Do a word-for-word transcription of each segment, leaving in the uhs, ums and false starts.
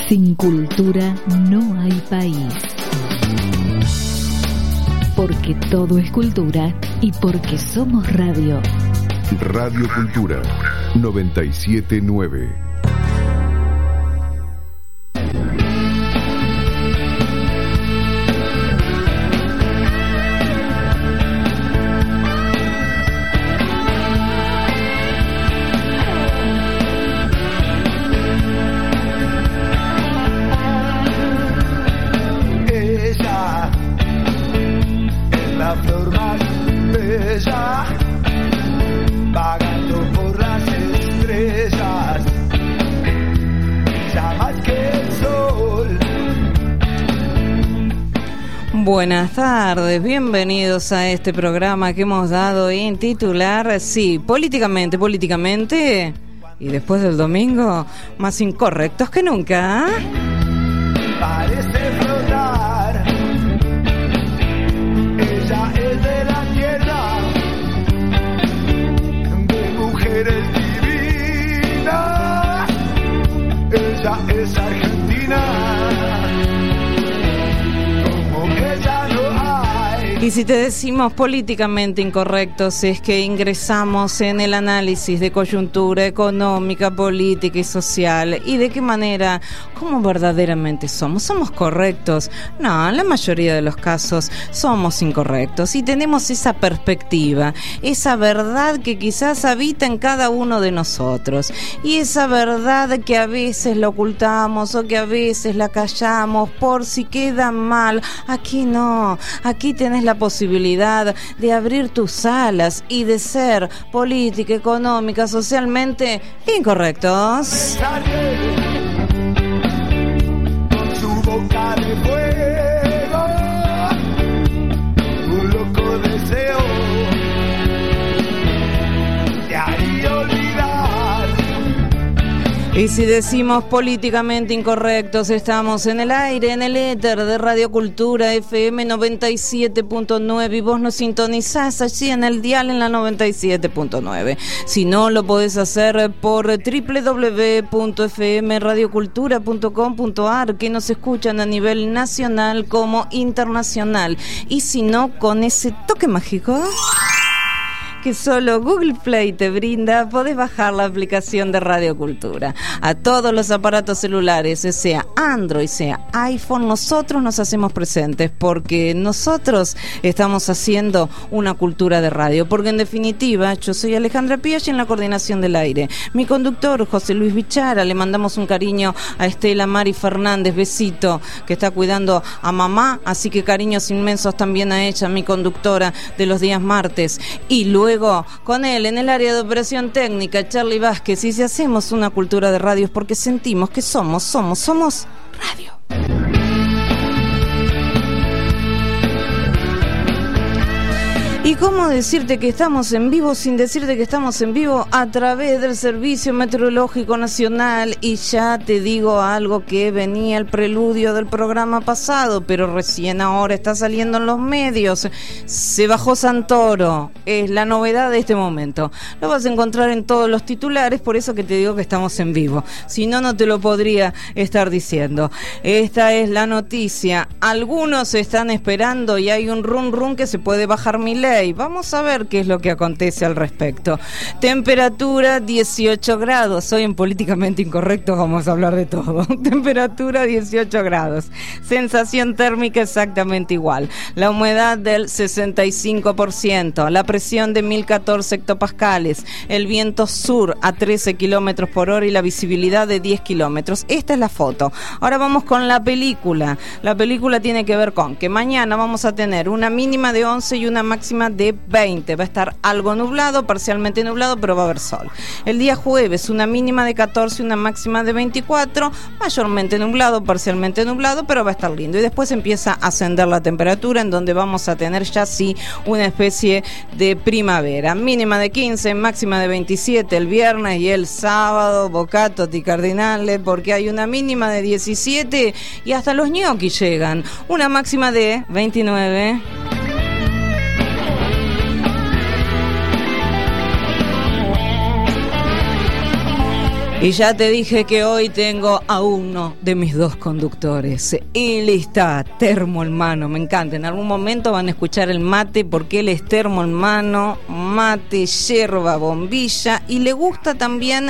Sin cultura no hay país. Porque todo es cultura y porque somos radio. Radio Cultura noventa y siete punto nueve. Buenas tardes, bienvenidos a este programa que hemos dado en titular, sí, políticamente, políticamente, y después del domingo, más incorrectos que nunca. Parece flotar, ella es de la tierra, de mujeres divinas, ella es argentina. Y si te decimos políticamente incorrectos es que ingresamos en el análisis de coyuntura económica, política y social y de qué manera, cómo verdaderamente somos. ¿Somos correctos? No, en la mayoría de los casos somos incorrectos y tenemos esa perspectiva, esa verdad que quizás habita en cada uno de nosotros y esa verdad que a veces la ocultamos o que a veces la callamos por si queda mal. Aquí no, aquí tenés la posibilidad de abrir tus alas y de ser política, económica, socialmente incorrectos. Con su boca de fuego, un loco deseo de ahí olvidar. Y si decimos políticamente incorrectos, estamos en el aire, en el éter de Radio Cultura F M noventa y siete punto nueve y vos nos sintonizás allí en el dial en la noventa y siete punto nueve. Si no, lo podés hacer por doble u doble u doble u punto f m radio cultura punto com punto a r, que nos escuchan a nivel nacional como internacional. Y si no, con ese toque mágico que solo Google Play te brinda, podés bajar la aplicación de Radio Cultura a todos los aparatos celulares, sea Android, sea iPhone. Nosotros nos hacemos presentes porque nosotros estamos haciendo una cultura de radio, porque en definitiva yo soy Alejandra Piaggi en la coordinación del aire, mi conductor José Luis Bichara, le mandamos un cariño a Estela Mari Fernández, besito, que está cuidando a mamá, así que cariños inmensos también a ella, mi conductora de los días martes, y luego con él en el área de operación técnica, Charlie Vázquez. Y si hacemos una cultura de radio es porque sentimos que somos, somos, somos radio. ¿Y cómo decirte que estamos en vivo sin decirte que estamos en vivo? A través del Servicio Meteorológico Nacional. Y ya te digo algo que venía el preludio del programa pasado, pero recién ahora está saliendo en los medios. Se bajó Santoro, es la novedad de este momento. Lo vas a encontrar en todos los titulares, por eso que te digo que estamos en vivo. Si no, no te lo podría estar diciendo. Esta es la noticia. Algunos están esperando y hay un rum rum que se puede bajar Milei. Vamos a ver qué es lo que acontece al respecto. Temperatura dieciocho grados. Hoy en Políticamente Incorrecto vamos a hablar de todo. Temperatura dieciocho grados. Sensación térmica exactamente igual. La humedad del sesenta y cinco por ciento. La presión de mil catorce hectopascales. El viento sur a trece kilómetros por hora y la visibilidad de diez kilómetros. Esta es la foto. Ahora vamos con la película. La película tiene que ver con que mañana vamos a tener una mínima de once y una máxima de veinte. Va a estar algo nublado, parcialmente nublado, pero va a haber sol. El día jueves una mínima de catorce y una máxima de veinticuatro, mayormente nublado, parcialmente nublado, pero va a estar lindo. Y después empieza a ascender la temperatura, en donde vamos a tener ya sí una especie de primavera. Mínima de quince, máxima de veintisiete el viernes, y el sábado bocato di cardinale, porque hay una mínima de diecisiete y hasta los ñoquis llegan. Una máxima de veintinueve. Y ya te dije que hoy tengo a uno de mis dos conductores. Él está termo en mano, me encanta. En algún momento van a escuchar el mate porque él es termo en mano, mate, yerba, bombilla, y le gusta también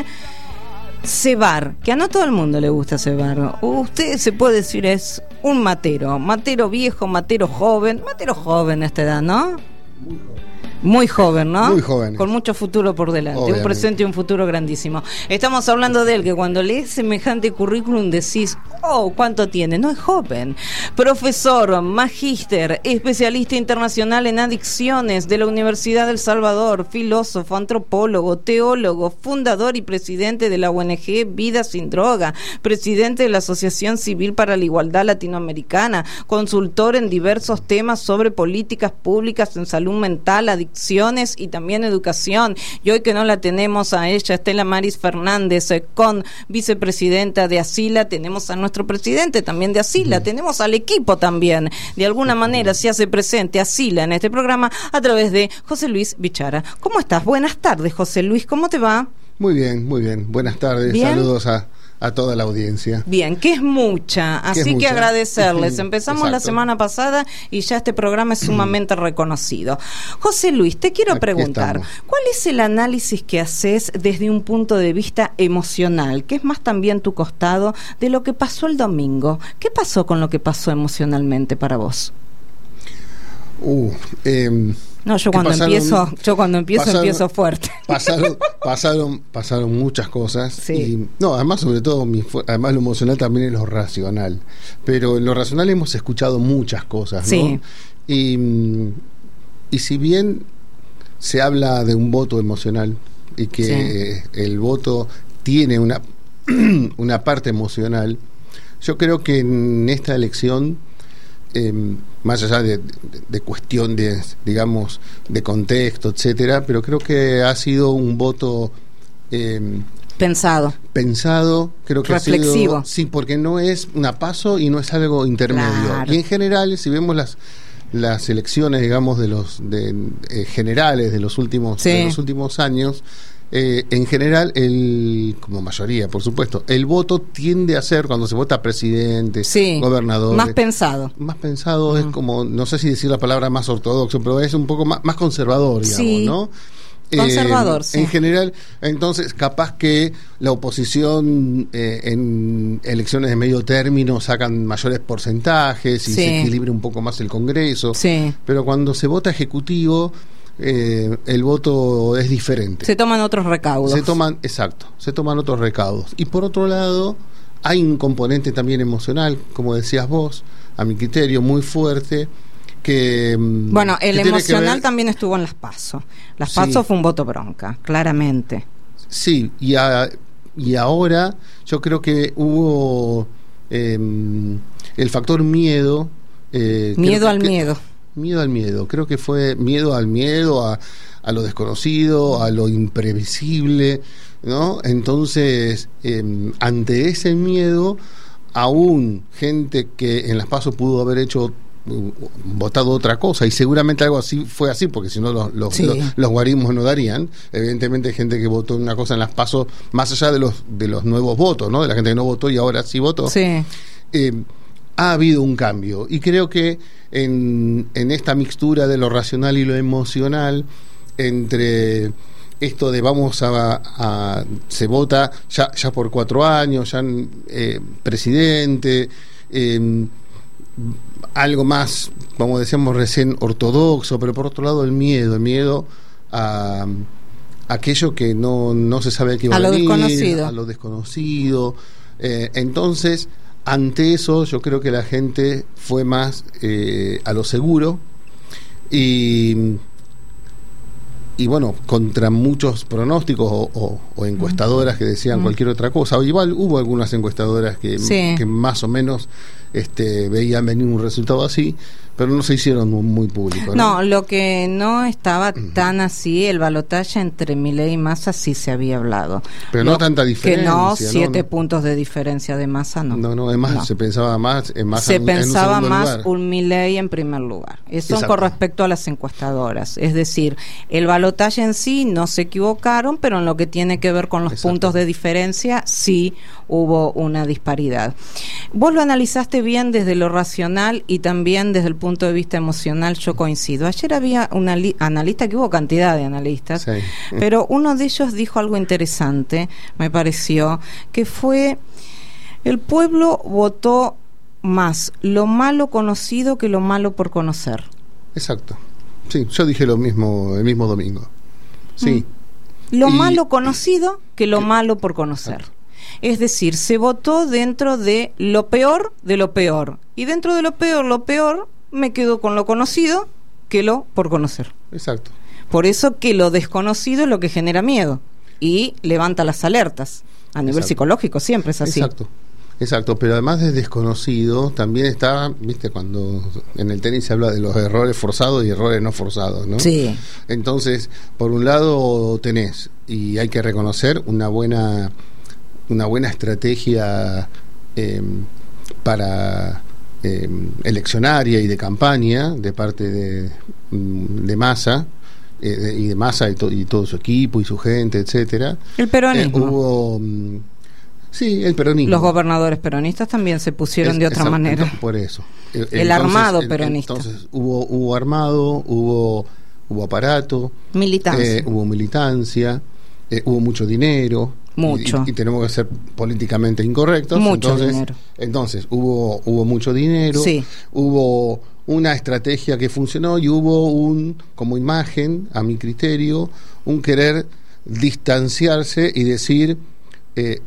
cebar, que a no todo el mundo le gusta cebar. Usted se puede decir es un matero, matero viejo, matero joven, matero joven a esta edad, ¿no? Muy joven. Muy joven, ¿no? Muy joven. Con mucho futuro por delante. Obviamente. Un presente y un futuro grandísimo. Estamos hablando de él, que cuando lees semejante currículum decís, oh, ¿cuánto tiene? No es joven. Profesor, magíster, especialista internacional en adicciones de la Universidad del Salvador, filósofo, antropólogo, teólogo, fundador y presidente de la O N G Vida Sin Droga, presidente de la Asociación Civil para la Igualdad Latinoamericana, consultor en diversos temas sobre políticas públicas en salud mental, adicciones y también educación. Y hoy que no la tenemos a ella, Estela Maris Fernández, eh, con vicepresidenta de Asila, tenemos a nuestro presidente también de Asila, uh-huh. tenemos al equipo también. De alguna manera se hace presente Asila en este programa a través de José Luis Bichara. ¿Cómo estás? Buenas tardes, José Luis, ¿cómo te va? Muy bien, muy bien. Buenas tardes, ¿bien? Saludos a a toda la audiencia. Bien, que es mucha, así que mucha? agradecerles. Empezamos Exacto. la semana pasada y ya este programa es sumamente reconocido. José Luis, te quiero Aquí preguntar, estamos. ¿cuál es el análisis que haces desde un punto de vista emocional, que es más también tu costado, de lo que pasó el domingo? ¿Qué pasó con lo que pasó emocionalmente para vos? Uh, eh, No, yo cuando pasaron, empiezo, yo cuando empiezo pasaron, empiezo fuerte. Pasaron, pasaron, pasaron muchas cosas. Sí. Y, no, además, sobre todo, mi, además lo emocional también es lo racional. Pero en lo racional hemos escuchado muchas cosas, ¿no? Sí. Y, y si bien se habla de un voto emocional y que sí. el voto tiene una, una parte emocional, yo creo que en esta elección, Eh, más allá de, de, de cuestión de, digamos, de contexto, etcétera, pero creo que ha sido un voto eh, pensado, pensado, creo que reflexivo. Ha sido, sí, porque no es una paso y no es algo intermedio. Claro. Y en general, si vemos las las elecciones, digamos, de los de, eh, generales de los últimos sí. de los últimos años. Eh, en general, el como mayoría, por supuesto, el voto tiende a ser, cuando se vota presidente, sí, gobernador, más pensado. Más pensado uh-huh. es como, no sé si decir la palabra más ortodoxo, pero es un poco más, más conservador, digamos, sí. ¿no? Conservador, eh, sí. En general, entonces, capaz que la oposición eh, en elecciones de medio término sacan mayores porcentajes y sí. se equilibra un poco más el Congreso. Sí. Pero cuando se vota ejecutivo, Eh, el voto es diferente. Se toman otros recaudos. Se toman, exacto, se toman otros recaudos. Y por otro lado, hay un componente también emocional, como decías vos, a mi criterio, muy fuerte, que... Bueno, el que emocional ver... también estuvo en las PASO. Las sí. PASO fue un voto bronca, claramente. Sí, y, a, y ahora yo creo que hubo eh, el factor miedo. Eh, miedo al que, miedo. Miedo al miedo, creo que fue miedo al miedo, a, a lo desconocido, a lo imprevisible, ¿no? Entonces, eh, ante ese miedo, aún gente que en las PASO pudo haber hecho, uh, votado otra cosa, y seguramente algo así fue así, porque si no los, los, sí. los, los guarismos no darían. Evidentemente hay gente que votó una cosa en las PASO, más allá de los, de los nuevos votos, ¿no? De la gente que no votó y ahora sí votó. Sí. Eh, ha habido un cambio, y creo que en, en esta mixtura de lo racional y lo emocional, entre esto de vamos a, a se vota ya, ya por cuatro años, ya eh, presidente, eh, algo más, como decíamos recién, ortodoxo, pero por otro lado el miedo, el miedo a aquello que no, no se sabe qué va a, a venir, lo desconocido. a lo desconocido. Eh, entonces, ante eso, yo creo que la gente fue más eh, a lo seguro y, y bueno, contra muchos pronósticos o, o, o encuestadoras que decían mm. cualquier otra cosa. O igual hubo algunas encuestadoras que, sí. que más o menos este, veían venir un resultado así, pero no se hicieron muy, muy públicos, ¿no? No, lo que no estaba tan así, el balotaje entre Milei y Massa sí se había hablado. Pero lo, no tanta diferencia. Que no, ¿no? siete no. puntos de diferencia de Massa, no. No, no, es más, no. se pensaba más en Massa. Se en, pensaba en un más lugar. un Milei en primer lugar. Eso Exacto. con respecto a las encuestadoras. Es decir, el balotaje en sí no se equivocaron, pero en lo que tiene que ver con los Exacto. puntos de diferencia sí hubo una disparidad. Vos lo analizaste bien desde lo racional y también desde el punto de vista emocional. Yo coincido. Ayer había un analista, que hubo cantidad de analistas, Sí. pero uno de ellos dijo algo interesante, me pareció, que fue: el pueblo votó más lo malo conocido que lo malo por conocer. Exacto. Sí, yo dije lo mismo el mismo domingo. Sí. Mm. Lo Y- malo conocido que lo malo por conocer. Exacto. Es decir, se votó dentro de lo peor de lo peor. Y dentro de lo peor, lo peor, me quedo con lo conocido que lo por conocer. Exacto. Por eso que lo desconocido es lo que genera miedo y levanta las alertas. A nivel Exacto. psicológico siempre es así. Exacto. Exacto, pero además de desconocido, también está, viste, cuando en el tenis se habla de los errores forzados y errores no forzados, ¿no? Sí. Entonces, por un lado tenés, y hay que reconocer, una buena una buena estrategia eh, para eh, eleccionaria y de campaña de parte de, de Massa, eh, de, y de Massa y, to, y todo su equipo y su gente, etcétera. El peronismo. Eh, hubo... mm, sí, el peronismo. Los gobernadores peronistas también se pusieron Es- de otra exacto, manera. entonces, por eso. El, El entonces, armado el- peronista. Entonces hubo, hubo armado, hubo, hubo aparato, Militancia. eh, hubo militancia, eh, hubo mucho dinero. Mucho. Y, y tenemos que ser políticamente incorrectos. Mucho entonces, dinero. Entonces hubo, hubo mucho dinero, Sí. hubo una estrategia que funcionó y hubo un, como imagen, a mi criterio, un querer distanciarse y decir, eh,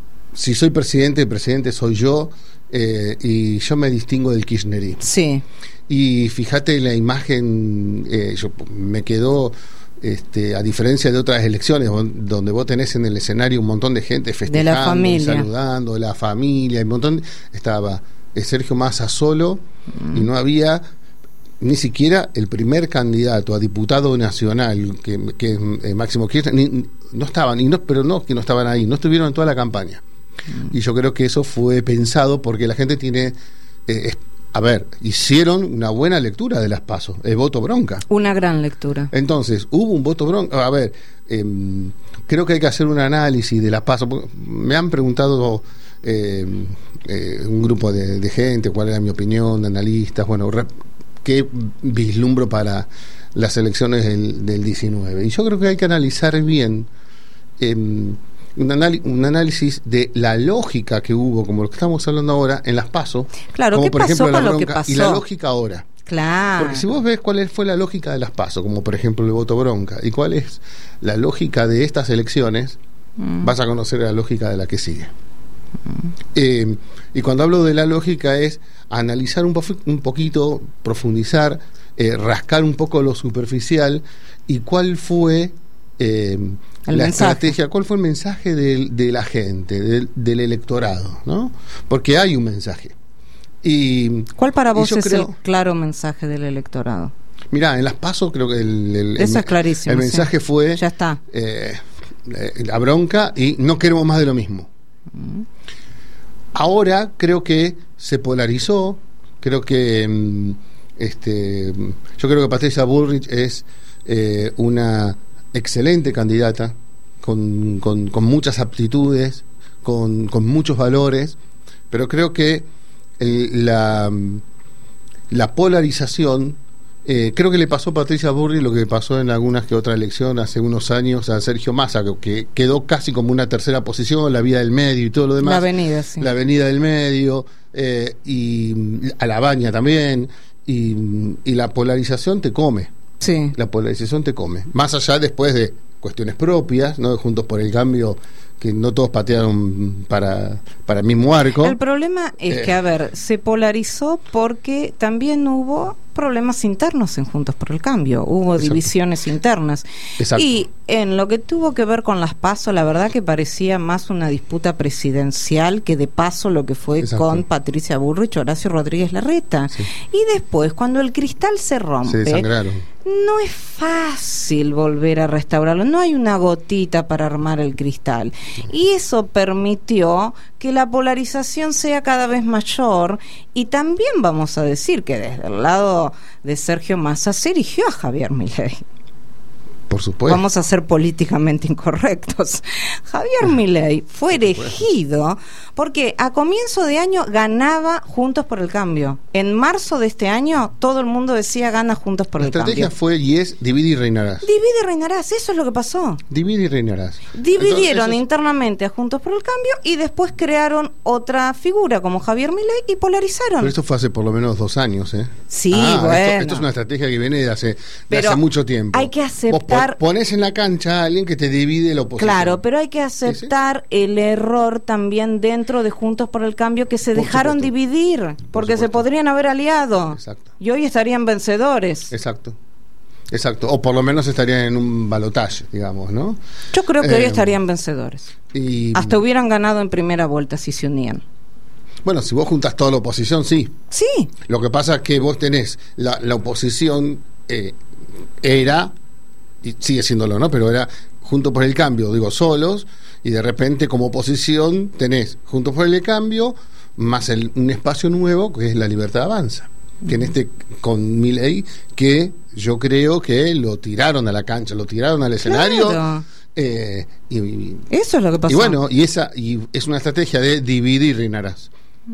si soy presidente, el presidente soy yo, eh, y yo me distingo del kirchnerismo. Sí. Y fíjate la imagen, eh, yo, me quedó, este, a diferencia de otras elecciones donde vos tenés en el escenario un montón de gente festejando, De la familia. saludando, la familia, un montón, estaba eh, Sergio Massa solo, mm. y no había ni siquiera el primer candidato a diputado nacional, que, que es eh, Máximo Kirchner, ni, no estaban, y no, pero no que no estaban ahí, no estuvieron en toda la campaña. Mm. Y yo creo que eso fue pensado porque la gente tiene... Eh, a ver, hicieron una buena lectura de las PASO, el voto bronca. Una gran lectura. Entonces, hubo un voto bronca. A ver, eh, creo que hay que hacer un análisis de las PASO. Me han preguntado eh, eh, un grupo de, de gente cuál era mi opinión, de analistas, bueno, re, qué vislumbro para las elecciones del, del diecinueve. Y yo creo que hay que analizar bien eh, Un, anál- un análisis de la lógica que hubo, como lo que estamos hablando ahora, en las PASO. Claro, como ¿qué por pasó ejemplo con la lo que bronca, pasó? y la lógica ahora. Claro. Porque si vos ves cuál fue la lógica de las PASO, como por ejemplo el voto bronca, y cuál es la lógica de estas elecciones, mm. vas a conocer la lógica de la que sigue. Mm. Eh, y cuando hablo de la lógica es analizar un, po- un poquito, profundizar, eh, rascar un poco lo superficial y cuál fue... Eh, el la mensaje. estrategia, cuál fue el mensaje de, de la gente, del, del electorado, ¿no? Porque hay un mensaje. Y ¿cuál para vos es creo, el claro mensaje del electorado? Mirá, en las PASO creo que el, el, Eso el, es clarísimo. el mensaje sí. fue ya está. Eh, eh, la bronca y no queremos más de lo mismo. Mm. Ahora creo que se polarizó, creo que mm, este, yo creo que Patricia Bullrich es eh, una excelente candidata, con, con, con muchas aptitudes, con, con muchos valores, pero creo que el, la, la polarización, eh, creo que le pasó a Patricia Bullrich lo que pasó en algunas que otra elección hace unos años a Sergio Massa, que, que quedó casi como una tercera posición, la vía del medio y todo lo demás. La avenida, sí. La avenida del medio, eh, y a la baña también, y, y la polarización te come. Sí. La polarización te come. Más allá después de cuestiones propias, ¿no? De Juntos por el Cambio, que no todos patearon para, para el mismo arco. El problema es Eh. que, a ver, se polarizó porque también hubo problemas internos en Juntos por el Cambio, hubo Exacto. divisiones internas. Exacto. Y en lo que tuvo que ver con las PASO, la verdad que parecía más una disputa presidencial que de paso lo que fue Exacto. con Patricia Bullrich, Horacio Rodríguez Larreta. Sí. Y después, cuando el cristal se Se rompe, desangraron. no es fácil volver a restaurarlo, no hay una gotita para armar el cristal. Y eso permitió que la polarización sea cada vez mayor, y también vamos a decir que desde el lado de Sergio Massa se eligió a Javier Milei. Por supuesto. Vamos a ser políticamente incorrectos. Javier Milei fue elegido porque a comienzo de año ganaba Juntos por el Cambio. En marzo de este año todo el mundo decía gana Juntos por La el estrategia Cambio. fue y es divide y reinarás. Divide y reinarás, eso es lo que pasó. Divide y reinarás. Dividieron Entonces, internamente a Juntos por el Cambio y después crearon otra figura como Javier Milei y polarizaron. Pero esto fue hace por lo menos dos años, ¿eh? Sí, Ah, bueno. Esto, esto es una estrategia que viene de hace, de Pero hace mucho tiempo. hay que Vos aceptar- pon- pones en la cancha a alguien que te divide la oposición. Claro, pero hay que aceptar el error también dentro de Juntos por el Cambio que se Por dejaron supuesto. dividir, porque se supuesto. podrían haber aliado. Exacto. Y hoy estarían vencedores. Exacto. Exacto. O por lo menos estarían en un balotaje, digamos, ¿no? Yo creo que hoy Eh, estarían vencedores. Y Hasta hubieran ganado en primera vuelta si se unían. bueno, si vos juntas toda la oposición, sí. Sí, Lo que pasa es que vos tenés la, la oposición eh, era y sigue siéndolo, ¿no? Pero era Juntos por el Cambio, digo, solos, y de repente como oposición tenés Juntos por el Cambio más el, un espacio nuevo que es La Libertad Avanza, que en este con Milei, que yo creo que lo tiraron a la cancha, lo tiraron al escenario. Claro. eh, y, y- eso es lo que pasó. y bueno, y esa y es una estrategia de dividir y reinarás.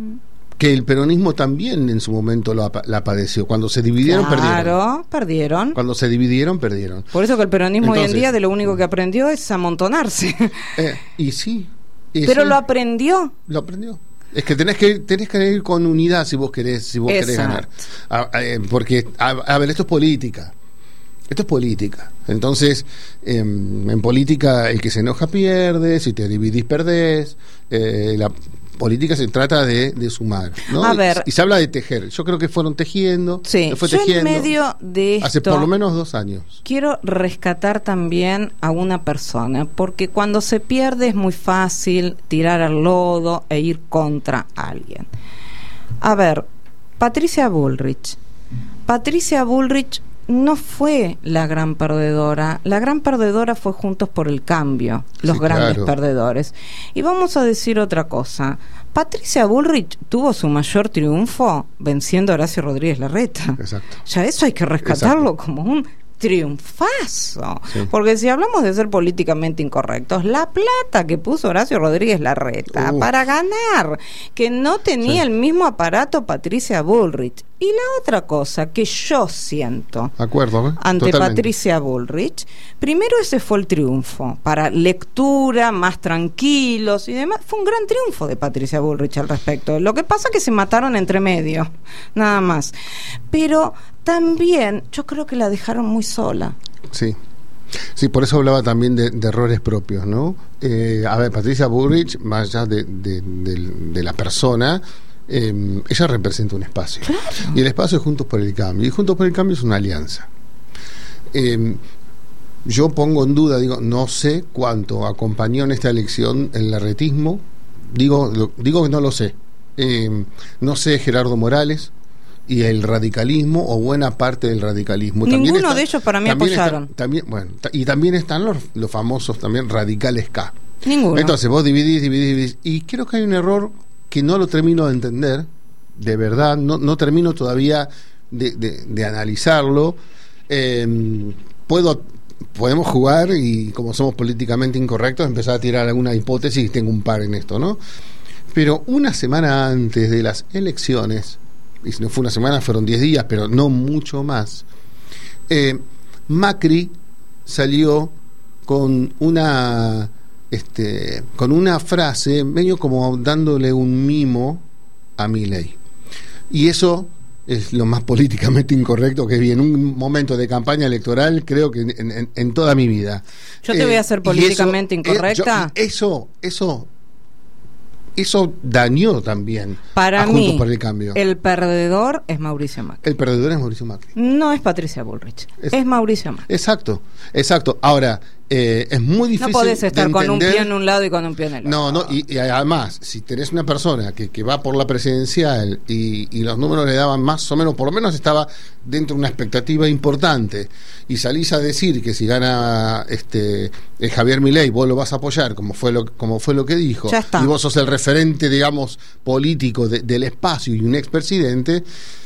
Que el peronismo también en su momento lo apa- la padeció. Cuando se dividieron, perdieron. Claro, perdieron. Cuando se dividieron, perdieron. Por eso que el peronismo hoy en Entonces- día de lo único que aprendió es amontonarse. Eh, y sí. y Pero sí, lo aprendió. lo aprendió. Es que tenés que tenés que ir con unidad si vos querés si vos querés Exacto. ganar. A- a- eh, porque a, a ver, esto es política. Esto es política. Entonces, eh, en política el que se enoja pierde, si te dividís perdés. Eh, la política se trata de, de sumar, ¿no? A Y- ver. y se habla de tejer. Yo creo que fueron tejiendo. Sí, se fue yo en tejiendo medio de esto hace por lo menos dos años. quiero rescatar también a una persona, porque cuando se pierde es muy fácil tirar al lodo e ir contra alguien. A ver, Patricia Bullrich. Patricia Bullrich no fue la gran perdedora. La gran perdedora fue Juntos por el Cambio, los Sí, grandes claro. perdedores. Y vamos a decir otra cosa. Patricia Bullrich tuvo su mayor triunfo venciendo a Horacio Rodríguez Larreta. Exacto. Ya eso hay que rescatarlo Exacto. como un triunfazo. Sí. Porque si hablamos de ser políticamente incorrectos, la plata que puso Horacio Rodríguez Larreta Uf. para ganar, que no tenía Sí. el mismo aparato Patricia Bullrich. Y la otra cosa que yo siento Acuerdo, ¿eh? ante Totalmente. Patricia Bullrich, primero ese fue el triunfo, para lectura, más tranquilos y demás, fue un gran triunfo de Patricia Bullrich al respecto. Lo que pasa es que se mataron entre medio, nada más. Pero también yo creo que la dejaron muy sola. Sí. Sí, por eso hablaba también de, de errores propios, ¿no? Eh, a ver, Patricia Bullrich, más allá de, de, de- de la persona, eh, ella representa un espacio. Y el espacio es Juntos por el Cambio. Y Juntos por el Cambio es una alianza. Eh, yo pongo en duda, digo, no sé cuánto acompañó en esta elección el larretismo. Digo, lo- digo que no lo sé. Eh, no sé Gerardo Morales y el radicalismo o buena parte del radicalismo. Ninguno de ellos para mí también está- apoyaron. también, bueno, ta- y también están los, los famosos también radicales K. Ninguno. Entonces vos dividís, dividís, dividís. Y creo que hay un error que no lo termino de entender, de verdad, no, no termino todavía de, de- de analizarlo. Eh, puedo podemos jugar y como somos políticamente incorrectos empezar a tirar alguna hipótesis y tengo un par en esto, ¿no? Pero una semana antes de las elecciones, y si no fue una semana fueron diez días, pero no mucho más, eh, Macri salió con una este con una frase medio como dándole un mimo a Milei, y eso es lo más políticamente incorrecto que vi en un momento de campaña electoral, creo que en, en, en toda mi vida. Yo te eh, voy a hacer políticamente eso, incorrecta. Eh, yo, eso, eso, eso dañó también para a Juntos mí, por el Cambio. El perdedor es Mauricio Macri. El perdedor es Mauricio Macri. No es Patricia Bullrich, es, es Mauricio Macri. Exacto, exacto. Ahora, eh, es muy difícil. No podés estar de con un entender... pie en un lado y con un pie en el otro. No, no, y, y además, si tenés una persona que, que va por la presidencial y, y los números le daban más o menos, por lo menos estaba dentro de una expectativa importante, y salís a decir que si gana este el Javier Milei vos lo vas a apoyar, como fue lo, como fue lo que dijo, ya está. Y vos sos el referente, digamos, político de, del espacio y un expresidente,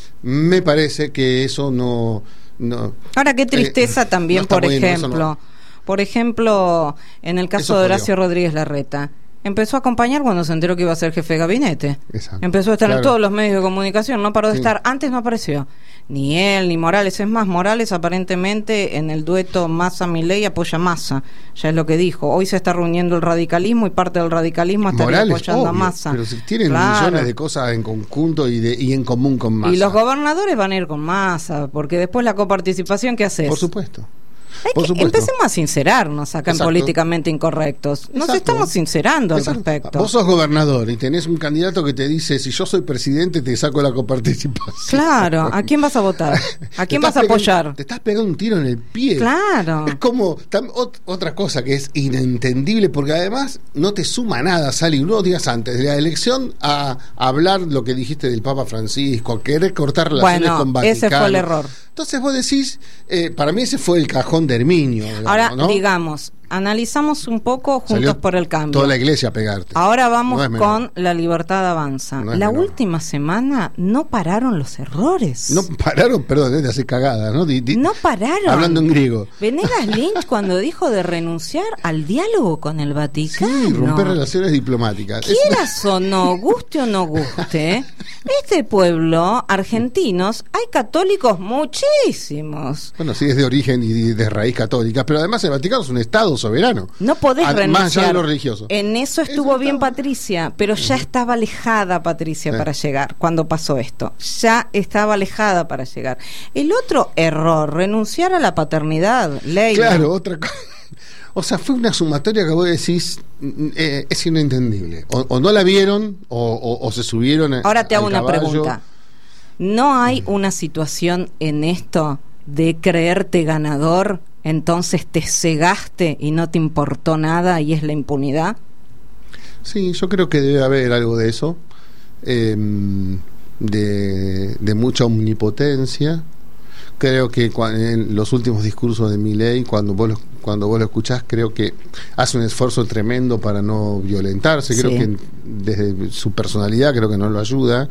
me parece que eso no... no Ahora, qué tristeza eh, también, no por ejemplo... Por ejemplo, en el caso de Horacio Rodríguez Larreta, empezó a acompañar cuando se enteró que iba a ser jefe de gabinete. Exacto. Empezó a estar Claro. en todos los medios de comunicación, no paró de Sí. estar. Antes no apareció ni él ni Morales. Es más, Morales aparentemente en el dueto Massa-Milei apoya a Massa, ya es lo que dijo. Hoy se está reuniendo el radicalismo y parte del radicalismo estaría Morales, apoyando obvio, a Massa. pero si tienen Claro. millones de cosas en conjunto y, de, y en común con Massa. Y los gobernadores van a ir con Massa, porque después la coparticipación, ¿qué haces? Por supuesto. Hay Por que, supuesto. empecemos a sincerarnos acá Exacto. en Políticamente Incorrectos. Nos Exacto. estamos sincerando Exacto. al respecto. Vos sos gobernador y tenés un candidato que te dice, si yo soy presidente te saco la coparticipación. Claro, ¿a quién vas a votar? ¿A quién vas a pegando, apoyar? Te estás pegando un tiro en el pie. Claro. Es como tam, ot, otra cosa que es inentendible, porque además no te suma nada salir unos días antes de la elección a, a hablar lo que dijiste del Papa Francisco, a querer cortar relaciones Bueno, con Vaticano. ese fue el error. Entonces vos decís, eh, para mí ese fue el cajón de Herminio. Digamos, Ahora, ¿no? digamos, analizamos un poco Juntos Salió por el Cambio. toda la iglesia a pegarte. Ahora vamos No es menor. con La Libertad Avanza. No es la menor. última semana no pararon los errores. No pararon, perdón, es de hacer cagada, ¿no? Di, di, No pararon. Hablando en griego. Venegas Lynch cuando dijo de renunciar al diálogo con el Vaticano. Sí, romper relaciones diplomáticas. Es Quieras o no, guste o no guste, este pueblo, argentinos, hay católicos muchísimos. Bueno, sí, es de origen y de raíz católica, pero además el Vaticano es un Estado soberano. No podés Además, renunciar. ya de lo religioso. En eso estuvo Eso bien está- Patricia, pero ya estaba alejada Patricia Sí. para llegar cuando pasó esto. Ya estaba alejada para llegar. El otro error, renunciar a la paternidad, Leila. Claro, otra cosa. O sea, fue una sumatoria que vos decís, mm, eh, es inentendible. O, o no la vieron, o, o, o se subieron. a- Ahora te hago al una caballo. pregunta. ¿No hay una situación en esto de creerte ganador, entonces te cegaste y no te importó nada y es la impunidad? Sí, yo creo que debe haber algo de eso, eh, de, de mucha omnipotencia. Creo que cua- en los últimos discursos de Milei, cuando vos lo, cuando vos lo escuchás, creo que hace un esfuerzo tremendo para no violentarse. Creo Sí. que desde su personalidad creo que no lo ayuda.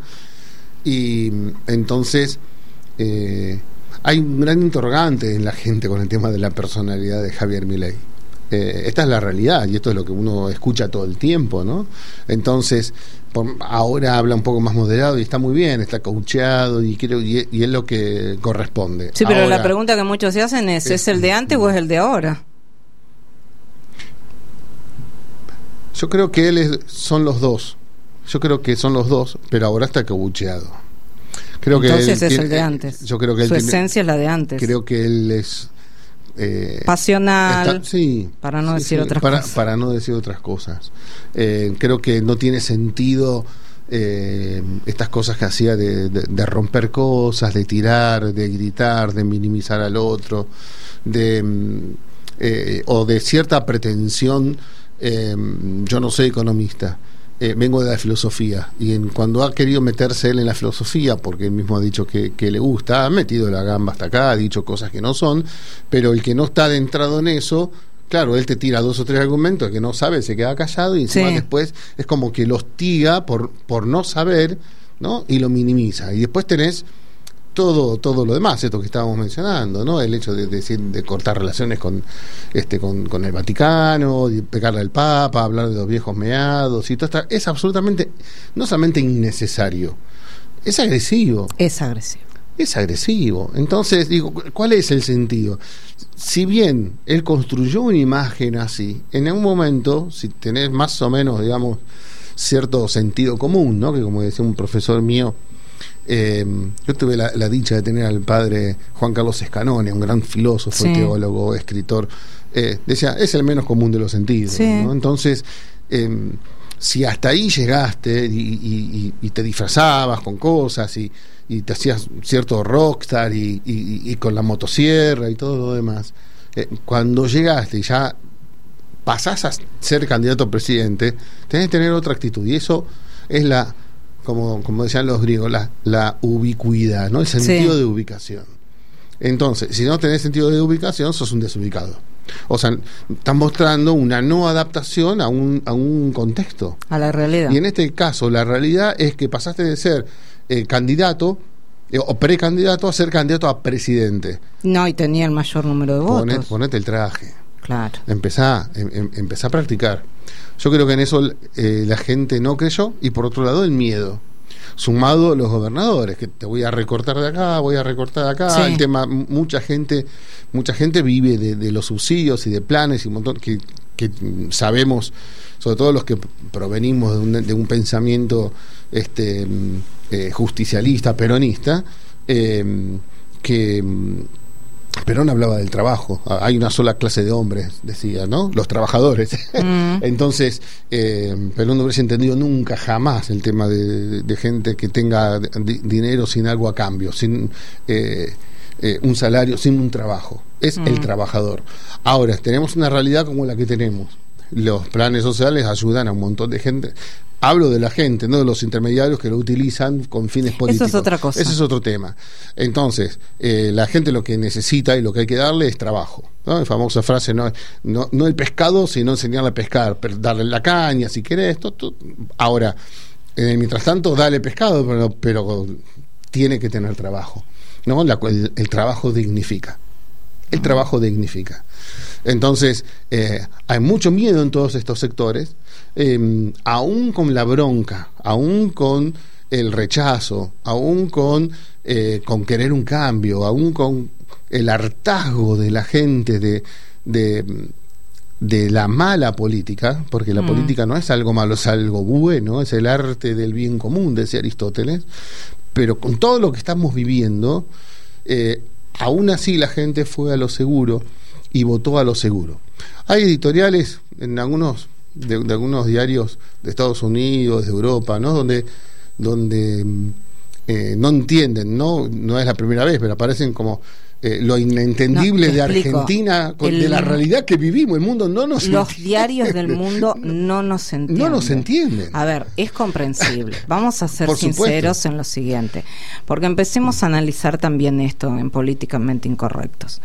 Y entonces eh, hay un gran interrogante en la gente con el tema de la personalidad de Javier Milei. Eh, esta es la realidad y esto es lo que uno escucha todo el tiempo, ¿no? Entonces, por, ahora habla un poco más moderado y está muy bien, está coacheado y creo y, y es lo que corresponde. Sí, pero Ahora, la pregunta que muchos se hacen es, es- ¿es el de antes o es el de ahora? yo creo que él es, son los dos. Yo creo que son los dos, pero ahora está coacheado. Creo que Entonces él es tiene- el de antes. Yo creo que él Su tiene- esencia es la de antes. creo que él es eh, Pasional, está- sí, para no sí, decir sí, otras para, cosas. para no decir otras cosas. Eh, creo que no tiene sentido eh, estas cosas que hacía de, de, de romper cosas, de tirar, de gritar, de minimizar al otro, de mm, eh, o de cierta pretensión. Eh, yo no soy economista. Eh, vengo de la filosofía y en, cuando ha querido meterse él en la filosofía, porque él mismo ha dicho que, que le gusta, ha metido la gamba hasta acá, ha dicho cosas que no son, pero el que no está adentrado en eso, claro, él te tira dos o tres argumentos, el que no sabe se queda callado y encima Sí. después es como que lo hostiga por, por no saber, ¿no? Y lo minimiza. Y después tenés todo todo lo demás, esto que estábamos mencionando, ¿no? El hecho de, de, de cortar relaciones con este con, con el Vaticano, de pegarle al Papa, hablar de los viejos meados y todo esto, es absolutamente no solamente innecesario, es agresivo. Es agresivo. Es agresivo. Entonces, digo, ¿cuál es el sentido? Si bien él construyó una imagen así, en algún momento, si tenés más o menos, digamos, cierto sentido común, ¿no? Que como decía un profesor mío, Eh, yo tuve la, la dicha de tener al padre Juan Carlos Escanone, un gran filósofo, sí. teólogo, escritor. Eh, decía, es el menos común de los sentidos, sí. ¿no? Entonces, eh, si hasta ahí llegaste y, y, y te disfrazabas con cosas y, y te hacías cierto rockstar y, y, y con la motosierra y todo lo demás, eh, cuando llegaste y ya pasás a ser candidato a presidente, tenés que tener otra actitud, y eso es la, como, como decían los griegos, la, la ubicuidad, ¿no? El sentido sí. de ubicación. Entonces, si no tenés sentido de ubicación, sos un desubicado. O sea, estás mostrando una no adaptación a un, a un contexto, a la realidad. Y en este caso, la realidad es que pasaste de ser eh, candidato eh, o precandidato a ser candidato a presidente. No, y tenía el mayor número de votos. Ponet, ponete el traje. Claro. Empezá, em, empezá a practicar. Yo creo que en eso eh, la gente no creyó, y por otro lado el miedo. Sumado los gobernadores, que te voy a recortar de acá, voy a recortar de acá, sí. el tema, mucha gente, mucha gente vive de, de los subsidios y de planes y un montón que, que sabemos, sobre todo los que provenimos de un, de un pensamiento este eh, justicialista, peronista, eh, que Perón hablaba del trabajo. Hay una sola clase de hombres, decía, ¿no? Los trabajadores. Mm. Entonces, eh, Perón no hubiese entendido nunca, jamás, el tema de, de, de gente que tenga di- dinero sin algo a cambio, sin eh, eh, un salario, sin un trabajo. Es mm. el trabajador. Ahora, tenemos una realidad como la que tenemos. Los planes sociales ayudan a un montón de gente. Hablo de la gente, no de los intermediarios que lo utilizan con fines políticos. Eso es otra cosa. Ese es otro tema. Entonces, eh, la gente lo que necesita y lo que hay que darle es trabajo, ¿no? La famosa frase, no, no, no el pescado, sino enseñarle a pescar, darle la caña, si querés. Todo, todo. Ahora, eh, mientras tanto, dale pescado, pero, pero tiene que tener trabajo, ¿no? La, el, el trabajo dignifica. El trabajo dignifica. Entonces, eh, hay mucho miedo en todos estos sectores, eh, aún con la bronca, aún con el rechazo, aún con, eh, con querer un cambio, aún con el hartazgo de la gente de, de, de la mala política, porque la mm. política no es algo malo, es algo bueno, es el arte del bien común, decía Aristóteles, pero con todo lo que estamos viviendo, eh, aún así la gente fue a lo seguro y votó a lo seguro. Hay editoriales en algunos de, de algunos diarios de Estados Unidos, de Europa, ¿no? Donde donde eh, no entienden, no no es la primera vez, pero aparecen como eh, lo inentendible no, de Argentina con, el, de la realidad que vivimos. El mundo no nos los entiende. Diarios del mundo no nos entienden. No nos entienden. A ver, es comprensible. Vamos a ser Por sinceros supuesto. En lo siguiente, porque empecemos a analizar también esto en Políticamente Incorrectos.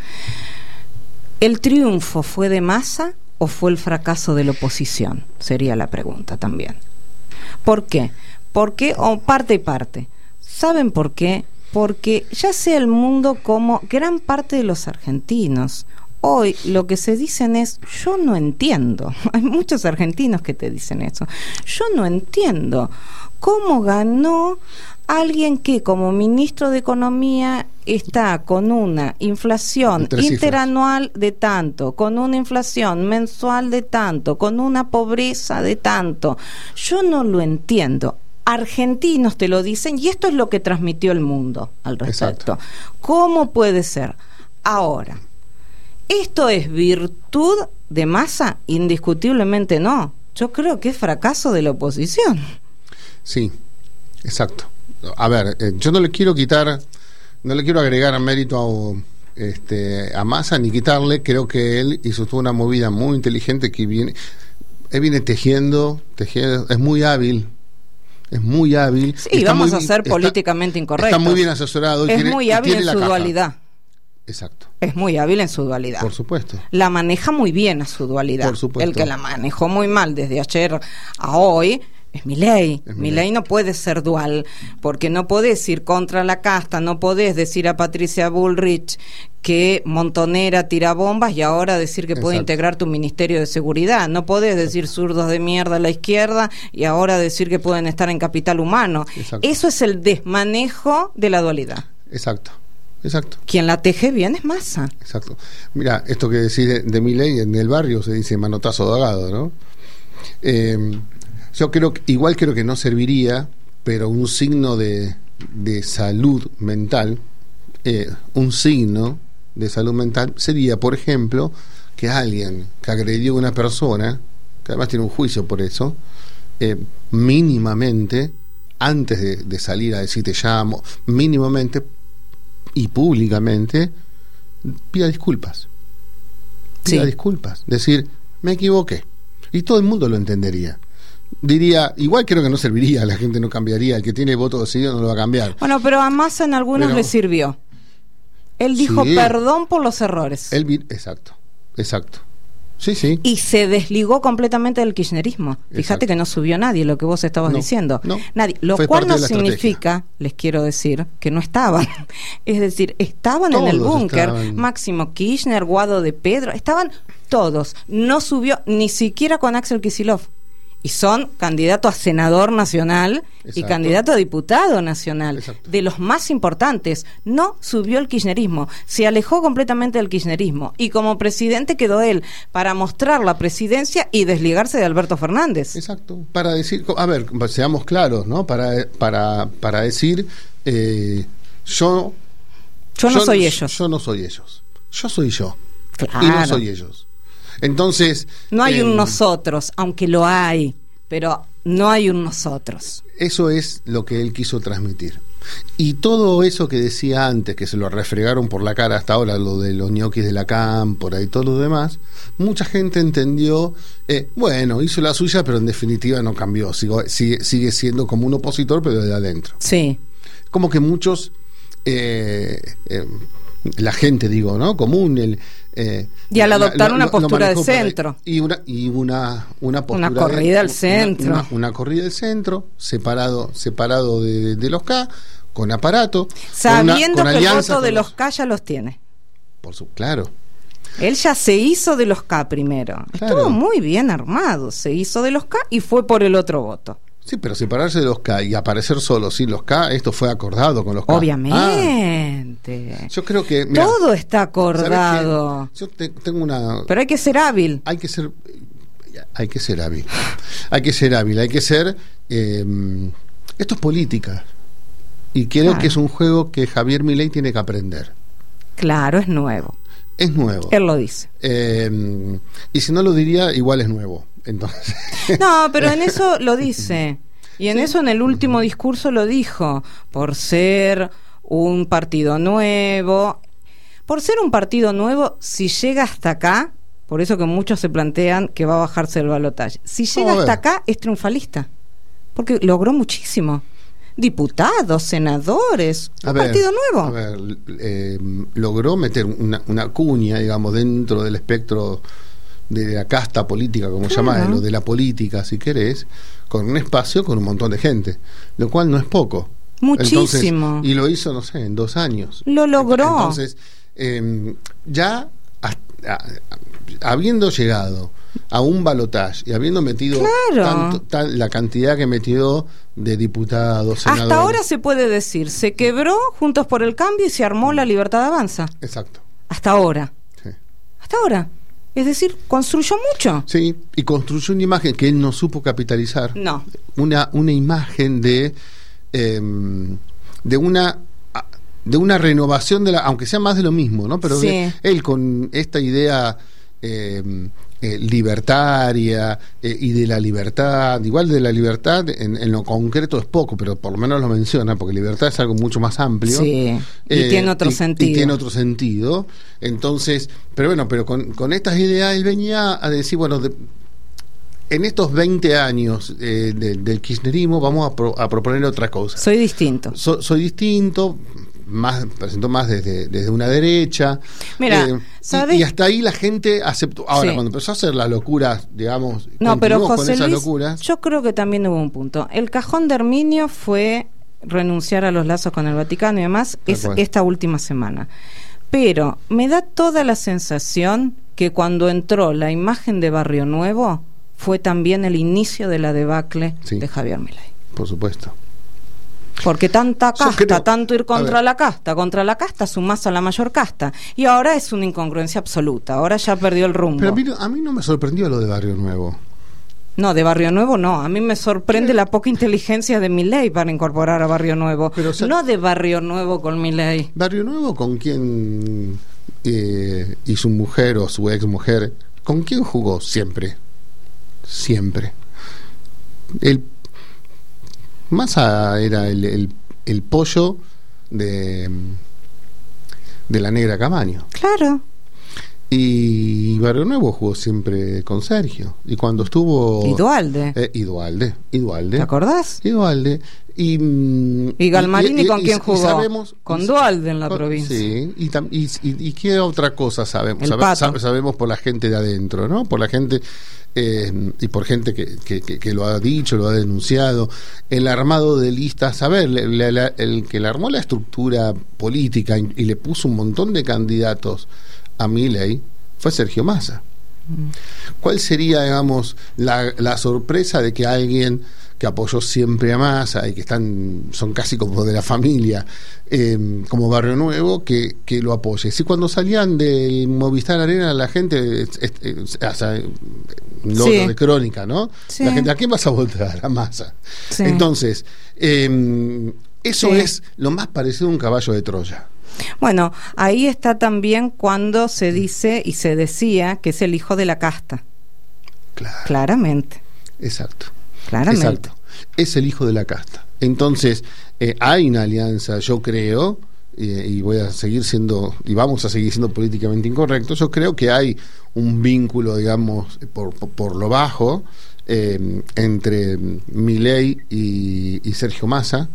¿El triunfo fue de Massa o fue el fracaso de la oposición? Sería la pregunta también. ¿Por qué? Porque, o parte y parte. ¿Saben por qué? Porque ya sea el mundo como gran parte de los argentinos, hoy lo que se dicen es, yo no entiendo. Hay muchos argentinos que te dicen eso. Yo no entiendo cómo ganó alguien que como ministro de Economía está con una inflación interanual de tanto, con una inflación mensual de tanto, con una pobreza de tanto. Yo no lo entiendo. Argentinos te lo dicen y esto es lo que transmitió el mundo al respecto. Exacto. ¿Cómo puede ser? Ahora, ¿esto es virtud de Massa? Indiscutiblemente no. Yo creo que es fracaso de la oposición. Sí, exacto. A ver, eh, yo no le quiero quitar, no le quiero agregar mérito a, este, a Massa ni quitarle. Creo que él hizo toda una movida muy inteligente que viene, él viene tejiendo, tejiendo, es muy hábil, es muy hábil. Sí, vamos a ser políticamente incorrectos. Está muy bien asesorado. Es tiene, muy hábil en su caja. dualidad. Exacto. Es muy hábil en su dualidad. Por supuesto. La maneja muy bien a su dualidad. Por supuesto. El que la manejó muy mal desde ayer a hoy es Milei. Milei no puede ser dual, porque no podés ir contra la casta, no podés decir a Patricia Bullrich que Montonera tira bombas y ahora decir que Exacto. puede integrar tu Ministerio de Seguridad. No podés decir zurdos de mierda a la izquierda y ahora decir que pueden estar en Capital Humano. Exacto. Eso es el desmanejo de la dualidad. Exacto. Exacto. Quien la teje bien es Massa. Exacto. Mira, esto que decís de, de Milei, en el barrio se dice manotazo de ahogado, ¿no? Eh, yo creo que, igual creo que no serviría, pero un signo de, de salud mental, eh, un signo de salud mental sería, por ejemplo, que alguien que agredió a una persona, que además tiene un juicio por eso, eh, mínimamente, antes de, de salir a decir te llamo, mínimamente y públicamente, pida disculpas. Pida Sí. disculpas. Decir, me equivoqué. Y todo el mundo lo entendería. Diría, igual creo que no serviría, la gente no cambiaría, el que tiene voto decidido no lo va a cambiar. Bueno, pero a Massa en algunos Pero- le sirvió. Él dijo Sí. perdón por los errores. Él vi- exacto, exacto. Sí, sí. Y se desligó completamente del kirchnerismo. Fíjate Exacto. que no subió nadie, lo que vos estabas No, diciendo. no. Nadie. Lo Fue cual parte no de la significa, les quiero decir, que no estaban. Es decir, estaban en el Todos búnker. estaban. Máximo Kirchner, Guado de Pedro, estaban todos. No subió ni siquiera con Axel Kicillof. Y son candidato a senador nacional y Exacto. candidato a diputado nacional. Exacto. De los más importantes. No subió el kirchnerismo. Se alejó completamente del kirchnerismo. Y como presidente quedó él para mostrar la presidencia y desligarse de Alberto Fernández. Exacto. Para decir, a ver, seamos claros, ¿no? Para, para, para decir, eh, yo. Yo no soy ellos. Yo no soy ellos. Yo soy yo. Claro. Y no soy ellos. Entonces. No hay eh, un nosotros, aunque lo hay, pero no hay un nosotros. Eso es lo que él quiso transmitir. Y todo eso que decía antes, que se lo refregaron por la cara hasta ahora, lo de los ñoquis de la cámpora y todo lo demás, mucha gente entendió, eh, bueno, hizo la suya, pero en definitiva no cambió, sigo, sigue, sigue siendo como un opositor, pero de adentro. Sí. Como que muchos, eh, eh, la gente, digo, ¿no? Común, el... Eh, Y al la- adoptar lo- una lo- lo postura de manejó para- centro. Y una, y una, una postura Una corrida de- al centro. Una, una- una corrida del centro, separado, separado de, de los K, con aparato. con una- Sabiendo con que el alianza voto de con los K ya los tiene. Por su, claro. Él ya se hizo de los K primero. Claro. Estuvo muy bien armado. Se hizo de los K y fue por el otro voto. Sí, pero separarse de los K y aparecer solo sin los K, esto fue acordado con los K. Obviamente. Ah, yo creo que... mirá, Todo está ¿sabés qué? acordado. Yo te- tengo una... Pero hay que ser hábil. hay que ser hay que ser hábil hay que ser hábil hay que ser eh, esto es política y creo Claro. que es un juego que Javier Milei tiene que aprender. Claro, es nuevo. Es nuevo, Él lo dice. eh, y si no lo diría igual es nuevo, entonces No, pero en eso lo dice. Y en eso en el último discurso lo dijo. Por ser un partido nuevo. Por ser un partido nuevo, si llega hasta acá, por eso que muchos se plantean que va a bajarse el balotaje. Si llega Vamos a hasta ver. acá, es triunfalista. Porque logró muchísimo. Diputados, senadores, A un ver, partido nuevo. a ver, eh, logró meter una, una cuña, digamos, dentro del espectro de la casta política, como Claro. llamás, lo de la política, si querés, con un espacio con un montón de gente, lo cual no es poco. Muchísimo. Entonces, y lo hizo, no sé, en dos años. Lo logró. Entonces, eh, ya hasta- a- habiendo llegado a un balotaje y habiendo metido Claro. tanto, tan- la cantidad que metió de diputados, senadores. Hasta ahora se puede decir, se quebró Juntos por el Cambio y se armó la Libertad Avanza. Exacto. Hasta ahora. Sí. Hasta ahora. Es decir, construyó mucho. Sí, y construyó una imagen que él no supo capitalizar. No. Una, una imagen de eh, de una de una renovación de la, aunque sea más de lo mismo, ¿no? Pero Sí. de- él con esta idea eh, eh, libertaria eh, y de la libertad, igual de la libertad en, en lo concreto es poco, pero por lo menos lo menciona, porque libertad es algo mucho más amplio. Sí, y Eh, tiene otro y- sentido. Y tiene otro sentido. Entonces, pero bueno, pero con, con estas ideas él venía a decir, bueno, de- en estos veinte años eh, de- del kirchnerismo vamos a, pro- a proponer otra cosa. Soy distinto. So- soy distinto, más presentó más desde, desde una derecha. Mira, eh, ¿sabes? y, y hasta ahí la gente aceptó. Ahora, Sí. cuando empezó a hacer las locuras, digamos, No, pero continuó con José esas Luis, locuras. yo creo que también hubo un punto. El cajón de Herminio fue renunciar a los lazos con el Vaticano y demás, Tal es cual. esta última semana. Pero me da toda la sensación que cuando entró la imagen de Barrio Nuevo fue también el inicio de la debacle Sí. de Javier Milei. Por supuesto. Porque tanta Yo casta, creo- tanto ir a contra ver. la casta, contra la casta, sumás a la mayor casta. Y ahora es una incongruencia absoluta, ahora ya perdió el rumbo. Pero a mí, no- a mí no me sorprendió lo de Barrio Nuevo. No, de Barrio Nuevo no. A mí me sorprende la poca inteligencia de Milei para incorporar a Barrio Nuevo. Pero, o sea, no de Barrio Nuevo con Milei. Barrio Nuevo con quién eh, y su mujer o su ex mujer, ¿con quién jugó siempre? Siempre. El Massa era el, el, el pollo de de la Negra Camaño. Claro. Y Barrio Nuevo jugó siempre con Sergio. Y cuando estuvo... Y Duhalde. Eh, y Duhalde, y Duhalde. ¿Te acordás? Y Duhalde. Y, ¿Y Galmarini y, y, con quién jugó? Y sabemos, con y, Duhalde en la con, provincia. Sí. Y, y, y, y qué otra cosa sabemos. El Sabe, Pato. sabe, sabemos por la gente de adentro, ¿no? Por la gente... Eh, y por gente que, que, que, que lo ha dicho, lo ha denunciado, el armado de listas, a ver, le, le, le, el que le armó la estructura política y, y le puso un montón de candidatos a Milei fue Sergio Massa. Mm. ¿Cuál sería, digamos, la, la sorpresa de que alguien que apoyó siempre a Massa y que están son casi como de la familia, eh, como Barrio Nuevo, que, que lo apoye? Si cuando salían del Movistar Arena la gente, es, es, es, o sea, logro sí. de crónica, ¿no? Sí. La gente, ¿a quién vas a votar? A Massa. Sí. Entonces, eh, eso sí. es lo más parecido a un caballo de Troya. Bueno, ahí está también cuando se dice y se decía que es el hijo de la casta. Claro. Claramente. Exacto. Claramente. Exacto. Es el hijo de la casta. Entonces, eh, hay una alianza, yo creo, eh, y voy a seguir siendo, y vamos a seguir siendo políticamente incorrectos, yo creo que hay un vínculo, digamos, por, por, por lo bajo, eh, entre Milei y, y Sergio Massa,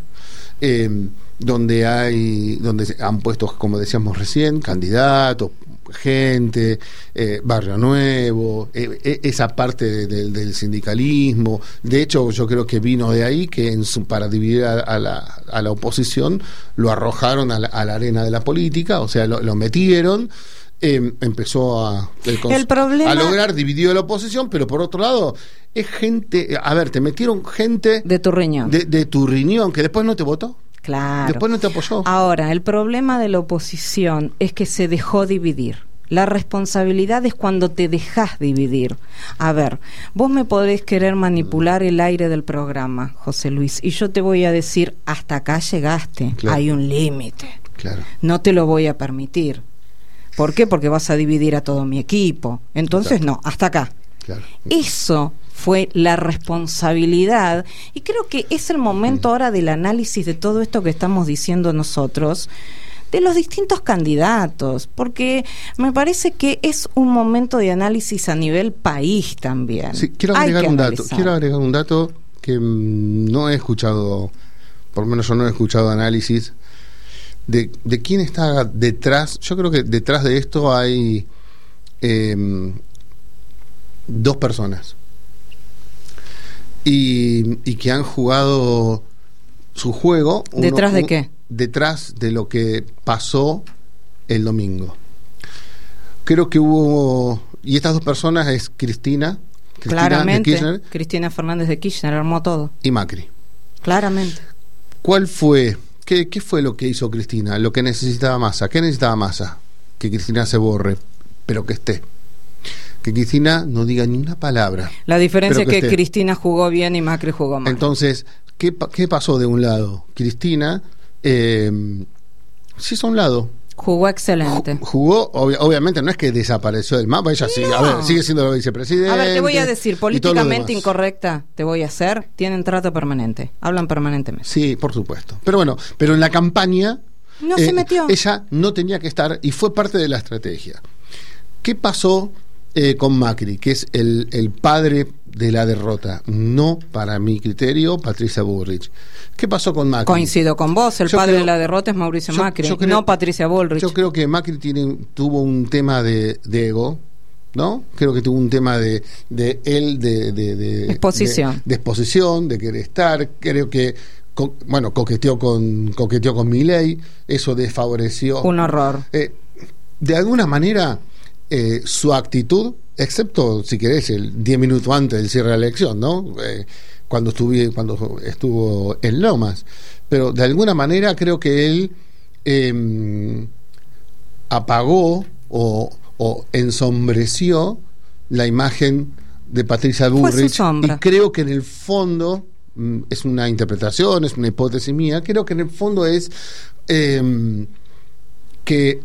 eh, donde hay, donde han puesto, como decíamos recién, candidatos, gente, eh, Barrio Nuevo, eh, esa parte de, de, del sindicalismo. De hecho, yo creo que vino de ahí que en su, para dividir a, a, la, a la oposición lo arrojaron a la, a la arena de la política, o sea, lo, lo metieron. Eh, empezó a, el el problema... a lograr dividir la oposición, pero por otro lado es gente, a ver, te metieron gente de tu riñón, de, de tu riñón que después no te votó. Claro. Después no te apoyó. Ahora, el problema de la oposición es que se dejó dividir. La responsabilidad es cuando te dejas dividir. A ver, vos me podés querer manipular el aire del programa, José Luis, y yo te voy a decir, hasta acá llegaste, claro. Hay un límite. Claro. No te lo voy a permitir. ¿Por qué? Porque vas a dividir a todo mi equipo. Entonces, exacto. No, hasta acá. Claro. Eso fue la responsabilidad, y creo que es el momento mm. ahora del análisis de todo esto que estamos diciendo nosotros, de los distintos candidatos, porque me parece que es un momento de análisis a nivel país también. Sí, quiero agregar un dato, quiero agregar un dato que mmm, no he escuchado, por lo menos yo no he escuchado análisis de, de quién está detrás. Yo creo que detrás de esto hay eh, dos personas. Y, y que han jugado su juego. Uno, ¿Detrás de qué? Detrás de lo que pasó el domingo. Creo que hubo, y estas dos personas es Cristina, Cristina claramente, de Kirchner, Cristina Fernández de Kirchner armó todo. Y Macri. Claramente. ¿Cuál fue, qué, qué fue lo que hizo Cristina? Lo que necesitaba Massa. ¿Qué necesitaba Massa? Que Cristina se borre, pero que esté. Que Cristina no diga ni una palabra. La diferencia es que, que Cristina jugó bien y Macri jugó mal. Entonces, ¿qué, qué pasó de un lado? Cristina eh, se hizo a un lado. Jugó excelente. Jugó, ob obviamente no es que desapareció del mapa, ella sí, no. a ver, sigue siendo la vicepresidenta. A ver, te voy a decir, políticamente incorrecta, te voy a hacer, tienen trato permanente, hablan permanentemente. Sí, por supuesto. Pero bueno, pero en la campaña no eh, se metió. Ella no tenía que estar y fue parte de la estrategia. ¿Qué pasó eh, con Macri, que es el, el padre de la derrota? No, para mi criterio, Patricia Bullrich. ¿Qué pasó con Macri? Coincido con vos, el yo padre creo, de la derrota es Mauricio yo, Macri, yo creo, no Patricia Bullrich. Yo creo que Macri tiene, tuvo un tema de, de ego, ¿no? Creo que tuvo un tema de, de él, de, de, de exposición. De, de exposición, de querer estar. Creo que, co bueno, coqueteó con, coqueteó con Milei, eso desfavoreció. Un horror. Eh, de alguna manera, eh, su actitud, excepto, si querés, el diez minutos antes del cierre de la elección, ¿no? Eh, cuando estuve, cuando estuvo en Lomas, pero de alguna manera creo que él eh, apagó o, o ensombreció la imagen de Patricia Fue su Bullrich, sombra. y creo que en el fondo, mm, es una interpretación, es una hipótesis mía, creo que en el fondo es eh, que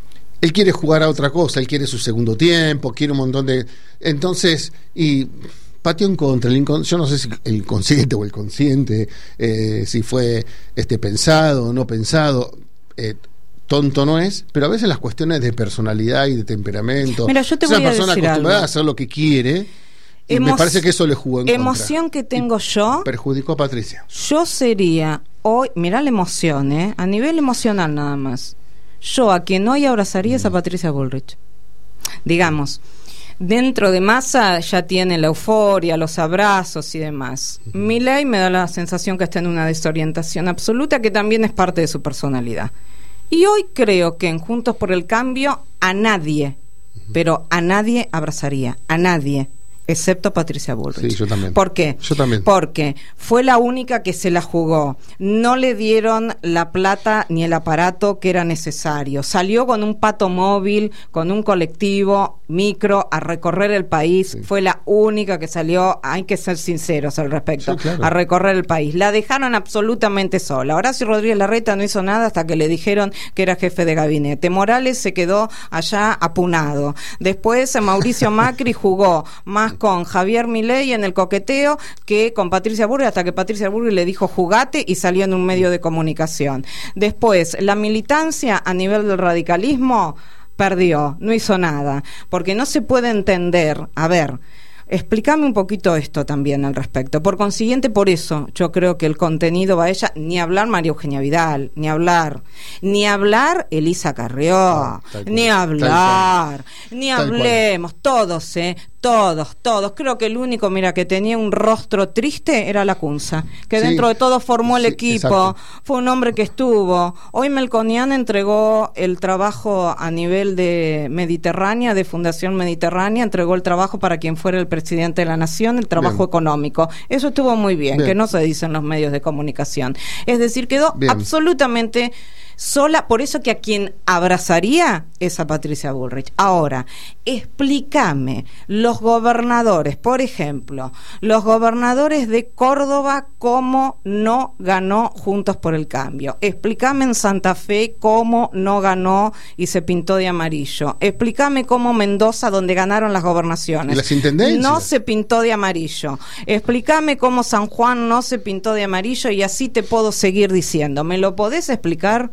él quiere jugar a otra cosa, él quiere su segundo tiempo, quiere un montón de... Entonces, y pateó en contra, el incon... yo no sé si el inconsciente o el consciente, eh, si fue este pensado o no pensado, eh, tonto no es, pero a veces las cuestiones de personalidad y de temperamento. Mira, yo te es voy una a persona decir acostumbrada algo. a hacer lo que quiere, y Emo- me parece que eso le jugó en emoción contra. que tengo Y yo, perjudicó a Patricia. yo sería hoy, mirá la emoción, ¿eh? A nivel emocional nada más. Yo a quien hoy abrazaría es a Patricia Bullrich. Digamos, dentro de Massa ya tiene la euforia, los abrazos y demás. Milei me da la sensación que está en una desorientación absoluta, que también es parte de su personalidad. Y hoy creo que en Juntos por el Cambio a nadie, pero a nadie abrazaría, a nadie, excepto a Patricia Bullrich. Sí, yo también. ¿Por qué? Yo también. Porque fue la única que se la jugó. No le dieron la plata ni el aparato que era necesario. Salió con un pato móvil, con un colectivo micro a recorrer el país. Sí. Fue la única que salió, hay que ser sinceros al respecto, Sí, claro. a recorrer el país. La dejaron absolutamente sola. Horacio Rodríguez Larreta no hizo nada hasta que le dijeron que era jefe de gabinete. Morales se quedó allá apunado. Después Mauricio Macri jugó más con Javier Milei en el coqueteo que con Patricia Bullrich, hasta que Patricia Bullrich le dijo jugate y salió en un medio de comunicación. Después, la militancia a nivel del radicalismo perdió, no hizo nada, porque no se puede entender, a ver, explícame un poquito esto también al respecto. Por consiguiente, por eso yo creo que el contenido va a ella, ni hablar María Eugenia Vidal, ni hablar, ni hablar Elisa Carrió, Ah, tal cual, ni tal hablar, ni Tal cual. hablemos, todos, eh, todos, todos. Creo que el único, mira, que tenía un rostro triste era Lacunza, que Sí, dentro de todo formó el sí, equipo, exacto. fue un hombre que estuvo. Hoy Melconian entregó el trabajo a nivel de Mediterránea, de Fundación Mediterránea, entregó el trabajo para quien fuera el presidente de la Nación, el trabajo Bien. económico. Eso estuvo muy bien, Bien. que no se dice en los medios de comunicación. Es decir, quedó Bien. absolutamente sola, por eso que a quien abrazaría es a Patricia Bullrich. Ahora, explícame, los gobernadores, por ejemplo, los gobernadores de Córdoba, cómo no ganó Juntos por el Cambio. Explícame en Santa Fe cómo no ganó y se pintó de amarillo. Explícame cómo Mendoza, donde ganaron las gobernaciones, ¿Y las intendencias? no se pintó de amarillo. Explícame cómo San Juan no se pintó de amarillo, y así te puedo seguir diciendo. ¿Me lo podés explicar?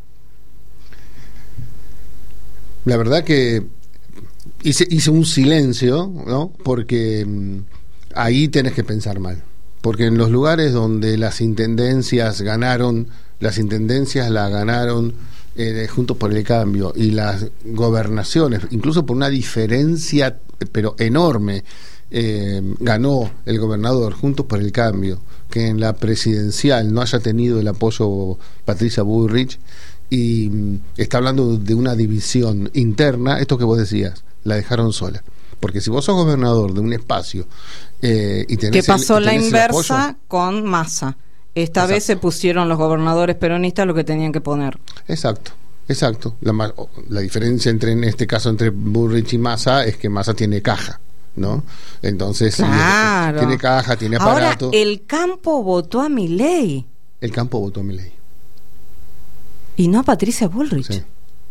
La verdad que hice, hice un silencio, ¿no? Porque mm, ahí tenés que pensar mal. Porque en los lugares donde las intendencias ganaron, las intendencias la ganaron eh, Juntos por el Cambio, y las gobernaciones, incluso por una diferencia, pero enorme, eh, ganó el gobernador Juntos por el Cambio, que en la presidencial no haya tenido el apoyo Patricia Bullrich, y mm, está hablando de una división interna. Esto que vos decías, la dejaron sola, porque si vos sos gobernador de un espacio eh, y tenés Que pasó el, y la tenés el inversa apoyo, con Massa. Esta Exacto. vez se pusieron los gobernadores peronistas lo que tenían que poner. exacto, exacto. La, ma- la diferencia entre, en este caso, entre Bullrich y Massa es que Massa tiene caja, ¿no? Entonces, sí, Claro. tiene caja, tiene Ahora, aparato. el campo votó a Milei El campo votó a Milei. y no a Patricia Bullrich. Sí.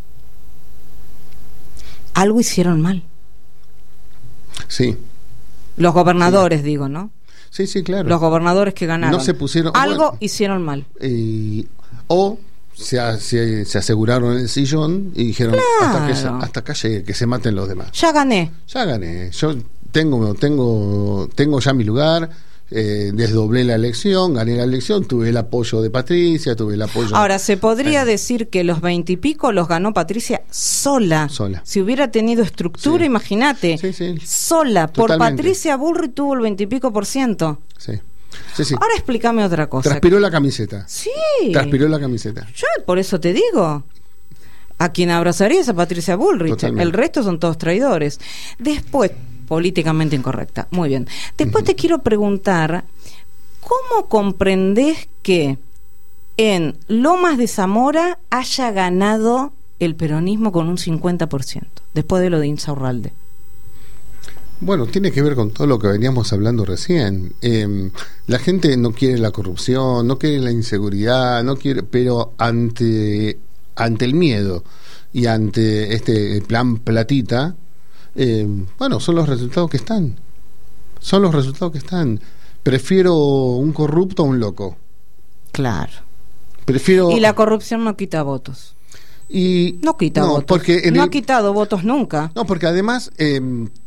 Algo hicieron mal. Sí, Los gobernadores, digo, ¿no? sí, sí, claro. Los gobernadores que ganaron. No se pusieron- Algo bueno. hicieron mal. Y- o se, a- se, se aseguraron el sillón y dijeron, hasta, que, Claro. hasta acá llegue, que se maten los demás. Ya gané. Ya gané, yo tengo tengo tengo ya mi lugar, eh, desdoblé la elección, gané la elección, tuve el apoyo de Patricia, tuve el apoyo... Ahora, se podría Eh, decir que los veintipico los ganó Patricia sola. Sola. Si hubiera tenido estructura, Sí. imagínate. Sí, sí. Sola. Por Totalmente. Patricia Bullrich tuvo el veintipico por ciento. Sí, sí, sí. Ahora explícame otra cosa. Transpiró la camiseta. Sí. Transpiró la camiseta. Yo por eso te digo. A quien abrazaría es a Patricia Bullrich. Totalmente. El resto son todos traidores. Después, políticamente incorrecta. Muy bien. Después te quiero preguntar, ¿cómo comprendés que en Lomas de Zamora haya ganado el peronismo con un cincuenta por ciento, después de lo de Insaurralde? Bueno, tiene que ver con todo lo que veníamos hablando recién. Eh, la gente no quiere la corrupción, no quiere la inseguridad, no quiere, pero ante ante el miedo y ante este plan platita, eh, bueno, son los resultados que están. Son los resultados que están. Prefiero un corrupto a un loco. Claro. Prefiero. Y la corrupción no quita votos. Y no quita no, votos. Porque en no el, ha quitado votos nunca. No, porque además eh,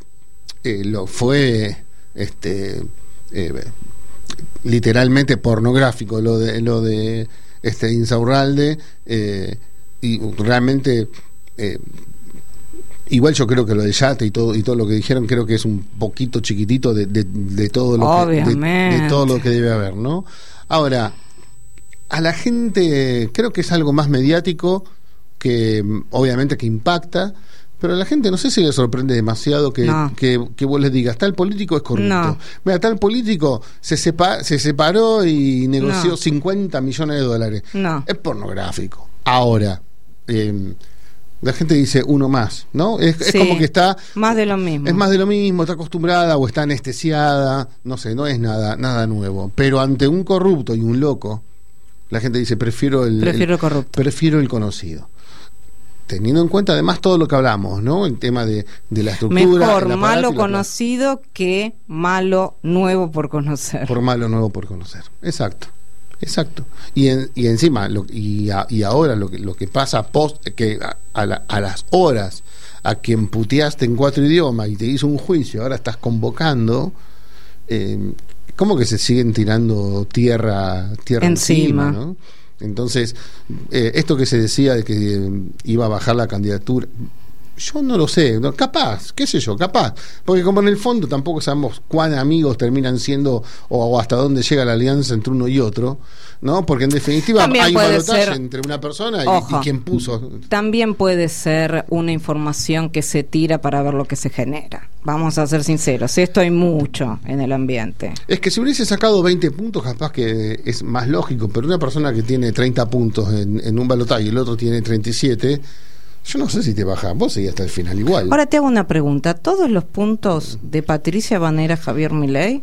eh, lo fue este eh, literalmente pornográfico lo de lo de este Insaurralde, eh, y realmente eh, igual yo creo que lo de Yate y todo y todo lo que dijeron creo que es un poquito chiquitito de, de, de todo lo que, de, de todo lo que debe haber, ¿no? Ahora, a la gente creo que es algo más mediático, que obviamente que impacta, pero a la gente no sé si le sorprende demasiado que, no. que, que vos les digas tal político es corrupto. No. Mira, tal político se, sepa, se separó y negoció no. cincuenta millones de dólares. No. Es pornográfico. Ahora, eh, la gente dice uno más, ¿no? Es, sí, es como que está más de lo mismo. Es más de lo mismo, está acostumbrada o está anestesiada, no sé, no es nada nada nuevo. Pero ante un corrupto y un loco, la gente dice prefiero el prefiero el, corrupto. Prefiero el conocido. Teniendo en cuenta además todo lo que hablamos, ¿no? El tema de, de la estructura. Mejor malo conocido que malo nuevo por conocer. Por malo nuevo por conocer. Exacto. Exacto. Y en, y encima lo, y, a, y ahora lo que lo que pasa post que a, a, la, a las horas a quien puteaste en cuatro idiomas y te hizo un juicio, ahora estás convocando, eh, ¿cómo que se siguen tirando tierra tierra encima, encima ¿no? Entonces, eh, esto que se decía de que eh, iba a bajar la candidatura, yo no lo sé, no, capaz, qué sé yo, capaz, porque como en el fondo tampoco sabemos cuán amigos terminan siendo o, o hasta dónde llega la alianza entre uno y otro, ¿no? Porque en definitiva también hay un balotaje ser, entre una persona y, ojo, y quien puso. También puede ser una información que se tira para ver lo que se genera. Vamos a ser sinceros, esto hay mucho en el ambiente. Es que si hubiese sacado veinte puntos, capaz que es más lógico, pero una persona que tiene treinta puntos en, en un balotaje y el otro tiene treinta y siete, yo no sé si te baja, vos seguís hasta el final igual. Ahora te hago una pregunta, ¿todos los puntos de Patricia Banera Javier Milei?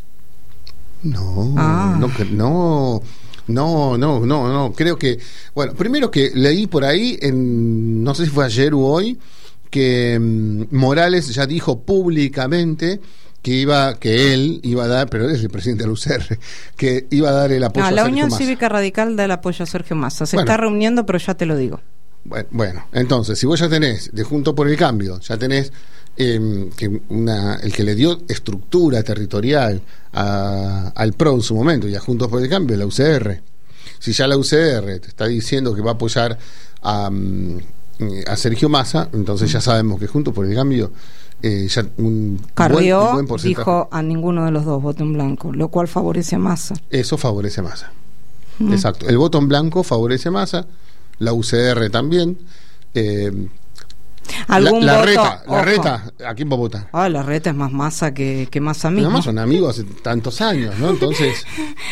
No, ah. no, no, no, no, no, no, creo que, bueno, primero que leí por ahí, en, no sé si fue ayer o hoy, que um, Morales ya dijo públicamente que iba, que él iba a dar, pero él es el presidente de la U C R, que iba a dar el apoyo no, a la Sergio Unión Massa. Cívica Radical da el apoyo a Sergio Massa, se bueno, está reuniendo, pero ya te lo digo. Bueno, bueno, entonces, si vos ya tenés de Juntos por el Cambio, ya tenés eh, que una, el que le dio estructura territorial a, al P R O en su momento y a Juntos por el Cambio, la U C R. Si ya la U C R te está diciendo que va a apoyar a, a Sergio Massa, entonces ya sabemos que Juntos por el Cambio eh, ya un Carrió buen, un buen porcentaje. Dijo a ninguno de los dos voto en blanco, lo cual favorece a Massa. Eso favorece a Massa. Mm. Exacto. El voto en blanco favorece a Massa, la U C R también. Eh, ¿Algún la, la voto? reta, la Ojo. reta, ¿a quién va a votar? Ah, la reta es más Massa que, que Massa mismo. Además son amigos hace tantos años, ¿no? Entonces...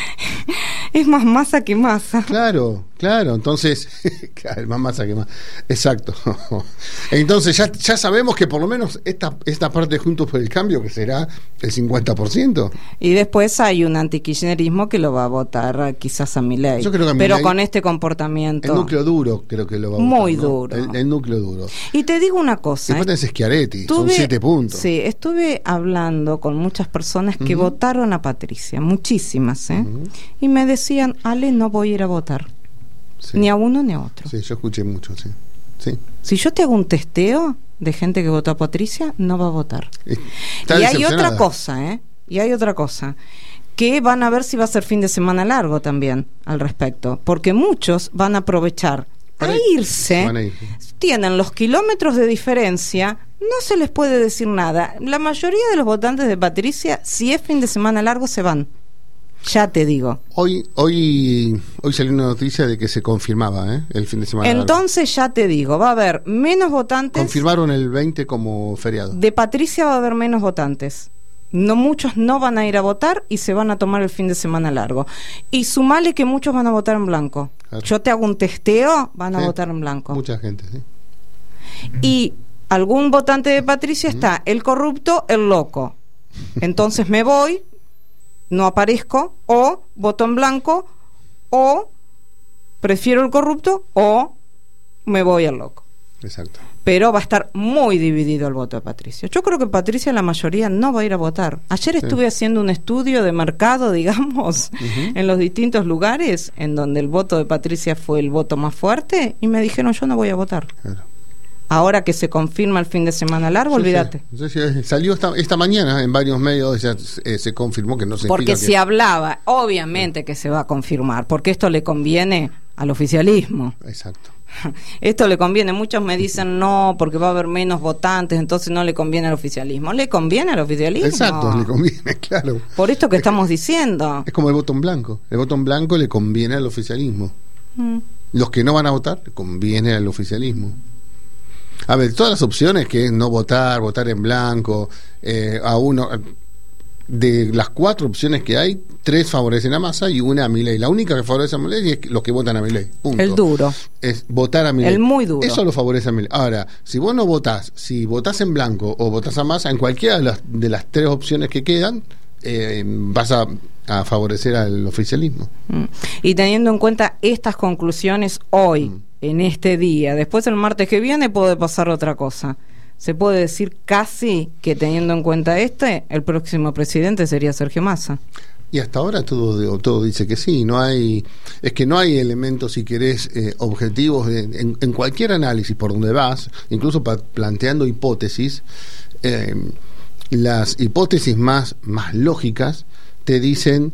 es más Massa que Massa. Claro, claro, entonces... claro, más Massa que más... Exacto. Entonces ya, ya sabemos que por lo menos esta, esta parte de Juntos por el Cambio, que será el cincuenta por ciento. Y después hay un antikirchnerismo que lo va a votar quizás a Milei. Yo creo que a pero Milei, con este comportamiento... el núcleo duro creo que lo va a votar. Muy ¿no? duro. El, el núcleo duro. Y te digo una cosa. Después tenés Schiaretti, estuve, son siete puntos. Sí, estuve hablando con muchas personas que Uh-huh. votaron a Patricia, muchísimas, ¿eh? Uh-huh. Y me decían, Ale, no voy a ir a votar. Sí. Ni a uno ni a otro. Sí, yo escuché mucho, sí. sí. Si yo te hago un testeo de gente que votó a Patricia, no va a votar. Está y hay decepcionada. otra cosa, ¿eh? Y hay otra cosa. Que van a ver si va a ser fin de semana largo también al respecto. Porque muchos van a aprovechar Para a irse. Van a ir. Tienen los kilómetros de diferencia, no se les puede decir nada. La mayoría de los votantes de Patricia, si es fin de semana largo, se van. Ya te digo. Hoy hoy hoy salió una noticia de que se confirmaba, ¿eh? El fin de semana largo. Entonces ya te digo, va a haber menos votantes. Confirmaron el veinte como feriado. De Patricia va a haber menos votantes. No, muchos no van a ir a votar y se van a tomar el fin de semana largo. Y sumale que muchos van a votar en blanco. Claro. Yo te hago un testeo, van a Sí, votar en blanco. Mucha gente, sí. Y algún votante de Patricia está el corrupto, el loco. Entonces me voy, no aparezco, o voto en blanco, o prefiero el corrupto, o me voy al loco. Exacto. Pero va a estar muy dividido el voto de Patricia. Yo creo que Patricia, la mayoría, no va a ir a votar. Ayer sí. estuve haciendo un estudio de mercado, digamos, uh-huh. en los distintos lugares en donde el voto de Patricia fue el voto más fuerte, y me dijeron, yo no voy a votar. Claro. Ahora que se confirma el fin de semana largo, sí, olvídate. Sí. Sí, sí. Salió esta, esta mañana en varios medios, ya eh, se confirmó que no se Porque se que... hablaba, obviamente sí. que se va a confirmar, porque esto le conviene al oficialismo. Exacto. Esto le conviene, muchos me dicen no, porque va a haber menos votantes, entonces no le conviene al oficialismo. ¿Le conviene al oficialismo? Exacto, le conviene, claro. Por esto que estamos diciendo. Es como el voto en blanco. El voto en blanco le conviene al oficialismo. Mm. Los que no van a votar, le conviene al oficialismo. A ver, todas las opciones que es no votar, votar en blanco, eh, a uno... De las cuatro opciones que hay, tres favorecen a Massa y una a Milei. La única que favorece a Milei es los que votan a Milei. Punto. El duro. Es votar a Milei. El muy duro. Eso lo favorece a Milei. Ahora, si vos no votás, si votás en blanco o votás a Massa, en cualquiera de las, de las tres opciones que quedan, eh, vas a, a favorecer al oficialismo. Mm. Y teniendo en cuenta estas conclusiones hoy, mm. en este día, después el martes que viene puede pasar otra cosa. Se puede decir casi que, teniendo en cuenta este, el próximo presidente sería Sergio Massa. Y hasta ahora todo todo dice que sí. No hay, es que no hay elementos, si querés, eh, objetivos de, en, en cualquier análisis por donde vas, incluso pa, planteando hipótesis. Eh, las hipótesis más más lógicas te dicen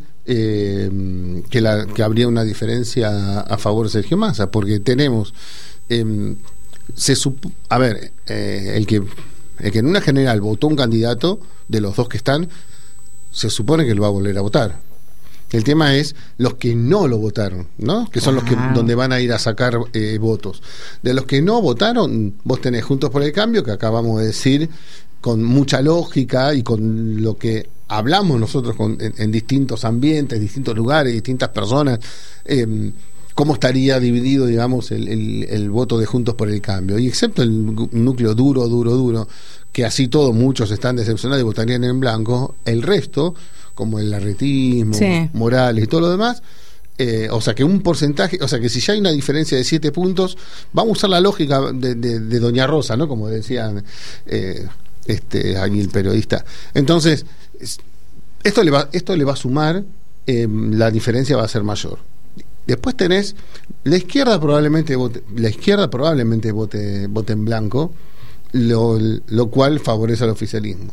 eh, que la que habría una diferencia a, a favor de Sergio Massa, porque tenemos eh, se supo, a ver, eh, el que el que en una general votó un candidato de los dos que están, se supone que lo va a volver a votar. El tema es los que no lo votaron, ¿no? Que son ah. los que donde van a ir a sacar eh, votos. De los que no votaron, vos tenés Juntos por el Cambio, que acabamos de decir con mucha lógica y con lo que hablamos nosotros con, en, en distintos ambientes, distintos lugares, distintas personas. Eh, cómo estaría dividido, digamos, el, el, el voto de Juntos por el Cambio. Y excepto el núcleo duro, duro, duro, que así todos muchos están decepcionados y votarían en blanco, el resto, como el larretismo, sí. Morales y todo lo demás, eh, o sea que un porcentaje, o sea que si ya hay una diferencia de siete puntos, vamos a usar la lógica de, de, de Doña Rosa, ¿no? Como decían eh, este, ahí el periodista. Entonces, esto le va, esto le va a sumar, eh, la diferencia va a ser mayor. Después tenés la izquierda probablemente vote, la izquierda probablemente vote, vote en blanco, lo, lo cual favorece al oficialismo.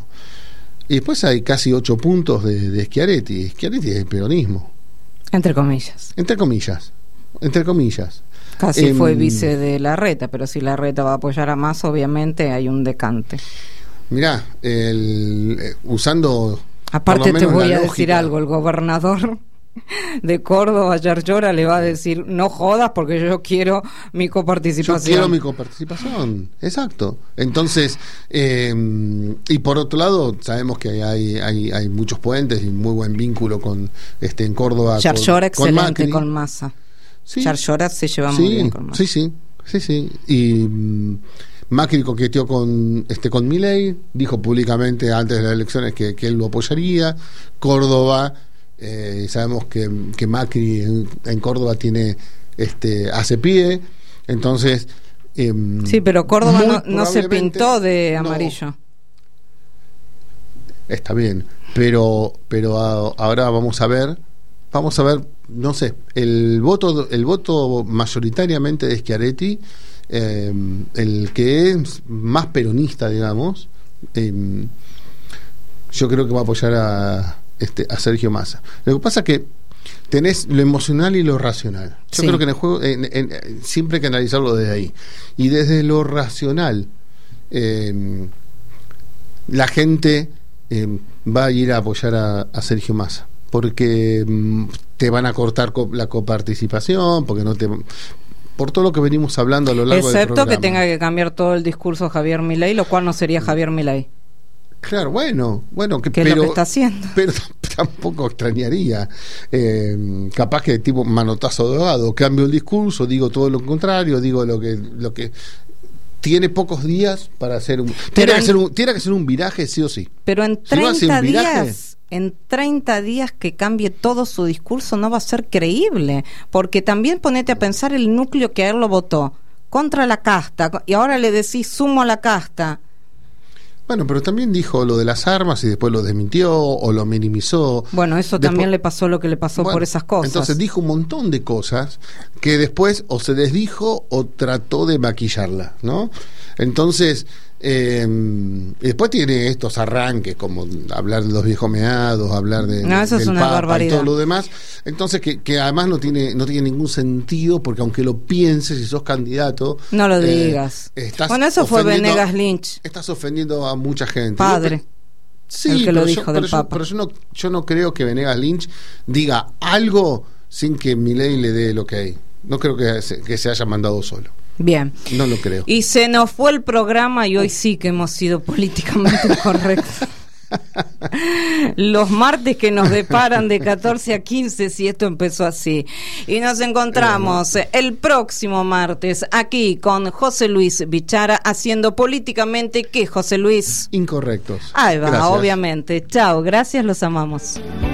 Y después hay casi ocho puntos de, de Schiaretti. Schiaretti es el peronismo. Entre comillas. Entre comillas. Entre comillas. Casi eh, fue vice de Larreta, pero si Larreta va a apoyar a Massa, obviamente hay un decante. Mirá, el, eh, usando... Aparte te voy a lógica, decir algo, el gobernador de Córdoba, Yarlora, le va a decir no jodas porque yo quiero mi coparticipación. Yo quiero mi coparticipación, exacto. Entonces, eh, y por otro lado, sabemos que hay, hay, hay muchos puentes y muy buen vínculo con este en Córdoba. Yarlora excelente con, con Massa. Sí. Yarlora se lleva sí, muy bien con Massa. Sí, sí, sí, sí. Y um, Macri coqueteó con este con Milei, dijo públicamente antes de las elecciones que, que él lo apoyaría. Córdoba, eh, sabemos que, que Macri en, en Córdoba tiene este hace pie, entonces eh, sí, pero Córdoba no, no se pintó de amarillo. No, está bien, pero pero a, ahora vamos a ver, vamos a ver, no sé, el voto el voto mayoritariamente de Schiaretti, eh, el que es más peronista, digamos, eh, yo creo que va a apoyar a Este, a Sergio Massa. Lo que pasa es que tenés lo emocional y lo racional. Yo sí. creo que en el juego en, en, siempre hay que analizarlo desde ahí. Y desde lo racional, eh, la gente eh, va a ir a apoyar a, a Sergio Massa, porque mm, te van a cortar co- la coparticipación, porque no te... por todo lo que venimos hablando a lo largo del programa. Excepto que tenga que cambiar todo el discurso Javier Milei, lo cual no sería Javier Milei. Claro, bueno, bueno, que, que pero, es lo que está haciendo. Pero tampoco extrañaría, eh, capaz que tipo manotazo de dado, cambio el discurso, digo todo lo contrario, digo lo que, lo que, tiene pocos días para hacer un Pero tiene, en- que hacer un tiene que hacer un viraje sí o sí. Pero en Si no hace treinta un viraje- días, en treinta días que cambie todo su discurso no va a ser creíble, porque también ponete a pensar el núcleo que a él lo votó contra la casta y ahora le decís sumo a la casta. Bueno, pero también dijo lo de las armas y después lo desmintió o lo minimizó. Bueno, eso Después- también le pasó lo que le pasó Bueno, por esas cosas. Entonces dijo un montón de cosas que después o se desdijo o trató de maquillarla, ¿no? Entonces, eh, y después tiene estos arranques como hablar de los viejos meados, hablar de, No, eso es del una Papa barbaridad. y todo lo demás. Entonces, que, que además no tiene no tiene ningún sentido porque aunque lo pienses y sos candidato... No lo eh, digas. estás Bueno, eso fue ofendiendo- Venegas Lynch, Estás ofendiendo a mucha gente. padre. Yo- Sí, el que pero lo yo- dijo pero del yo, Papa. pero yo no, yo no creo que Venegas Lynch diga algo sin que Milei le dé el ok. No creo que se, que se haya mandado solo. Bien. No lo creo. Y se nos fue el programa y hoy sí que hemos sido políticamente incorrectos. Los martes que nos deparan de catorce a quince si esto empezó así. Y nos encontramos el próximo martes aquí con José Luis Bichara haciendo políticamente ¿qué, José Luis? Incorrectos. Ahí va, Gracias. obviamente. Chao, gracias, los amamos.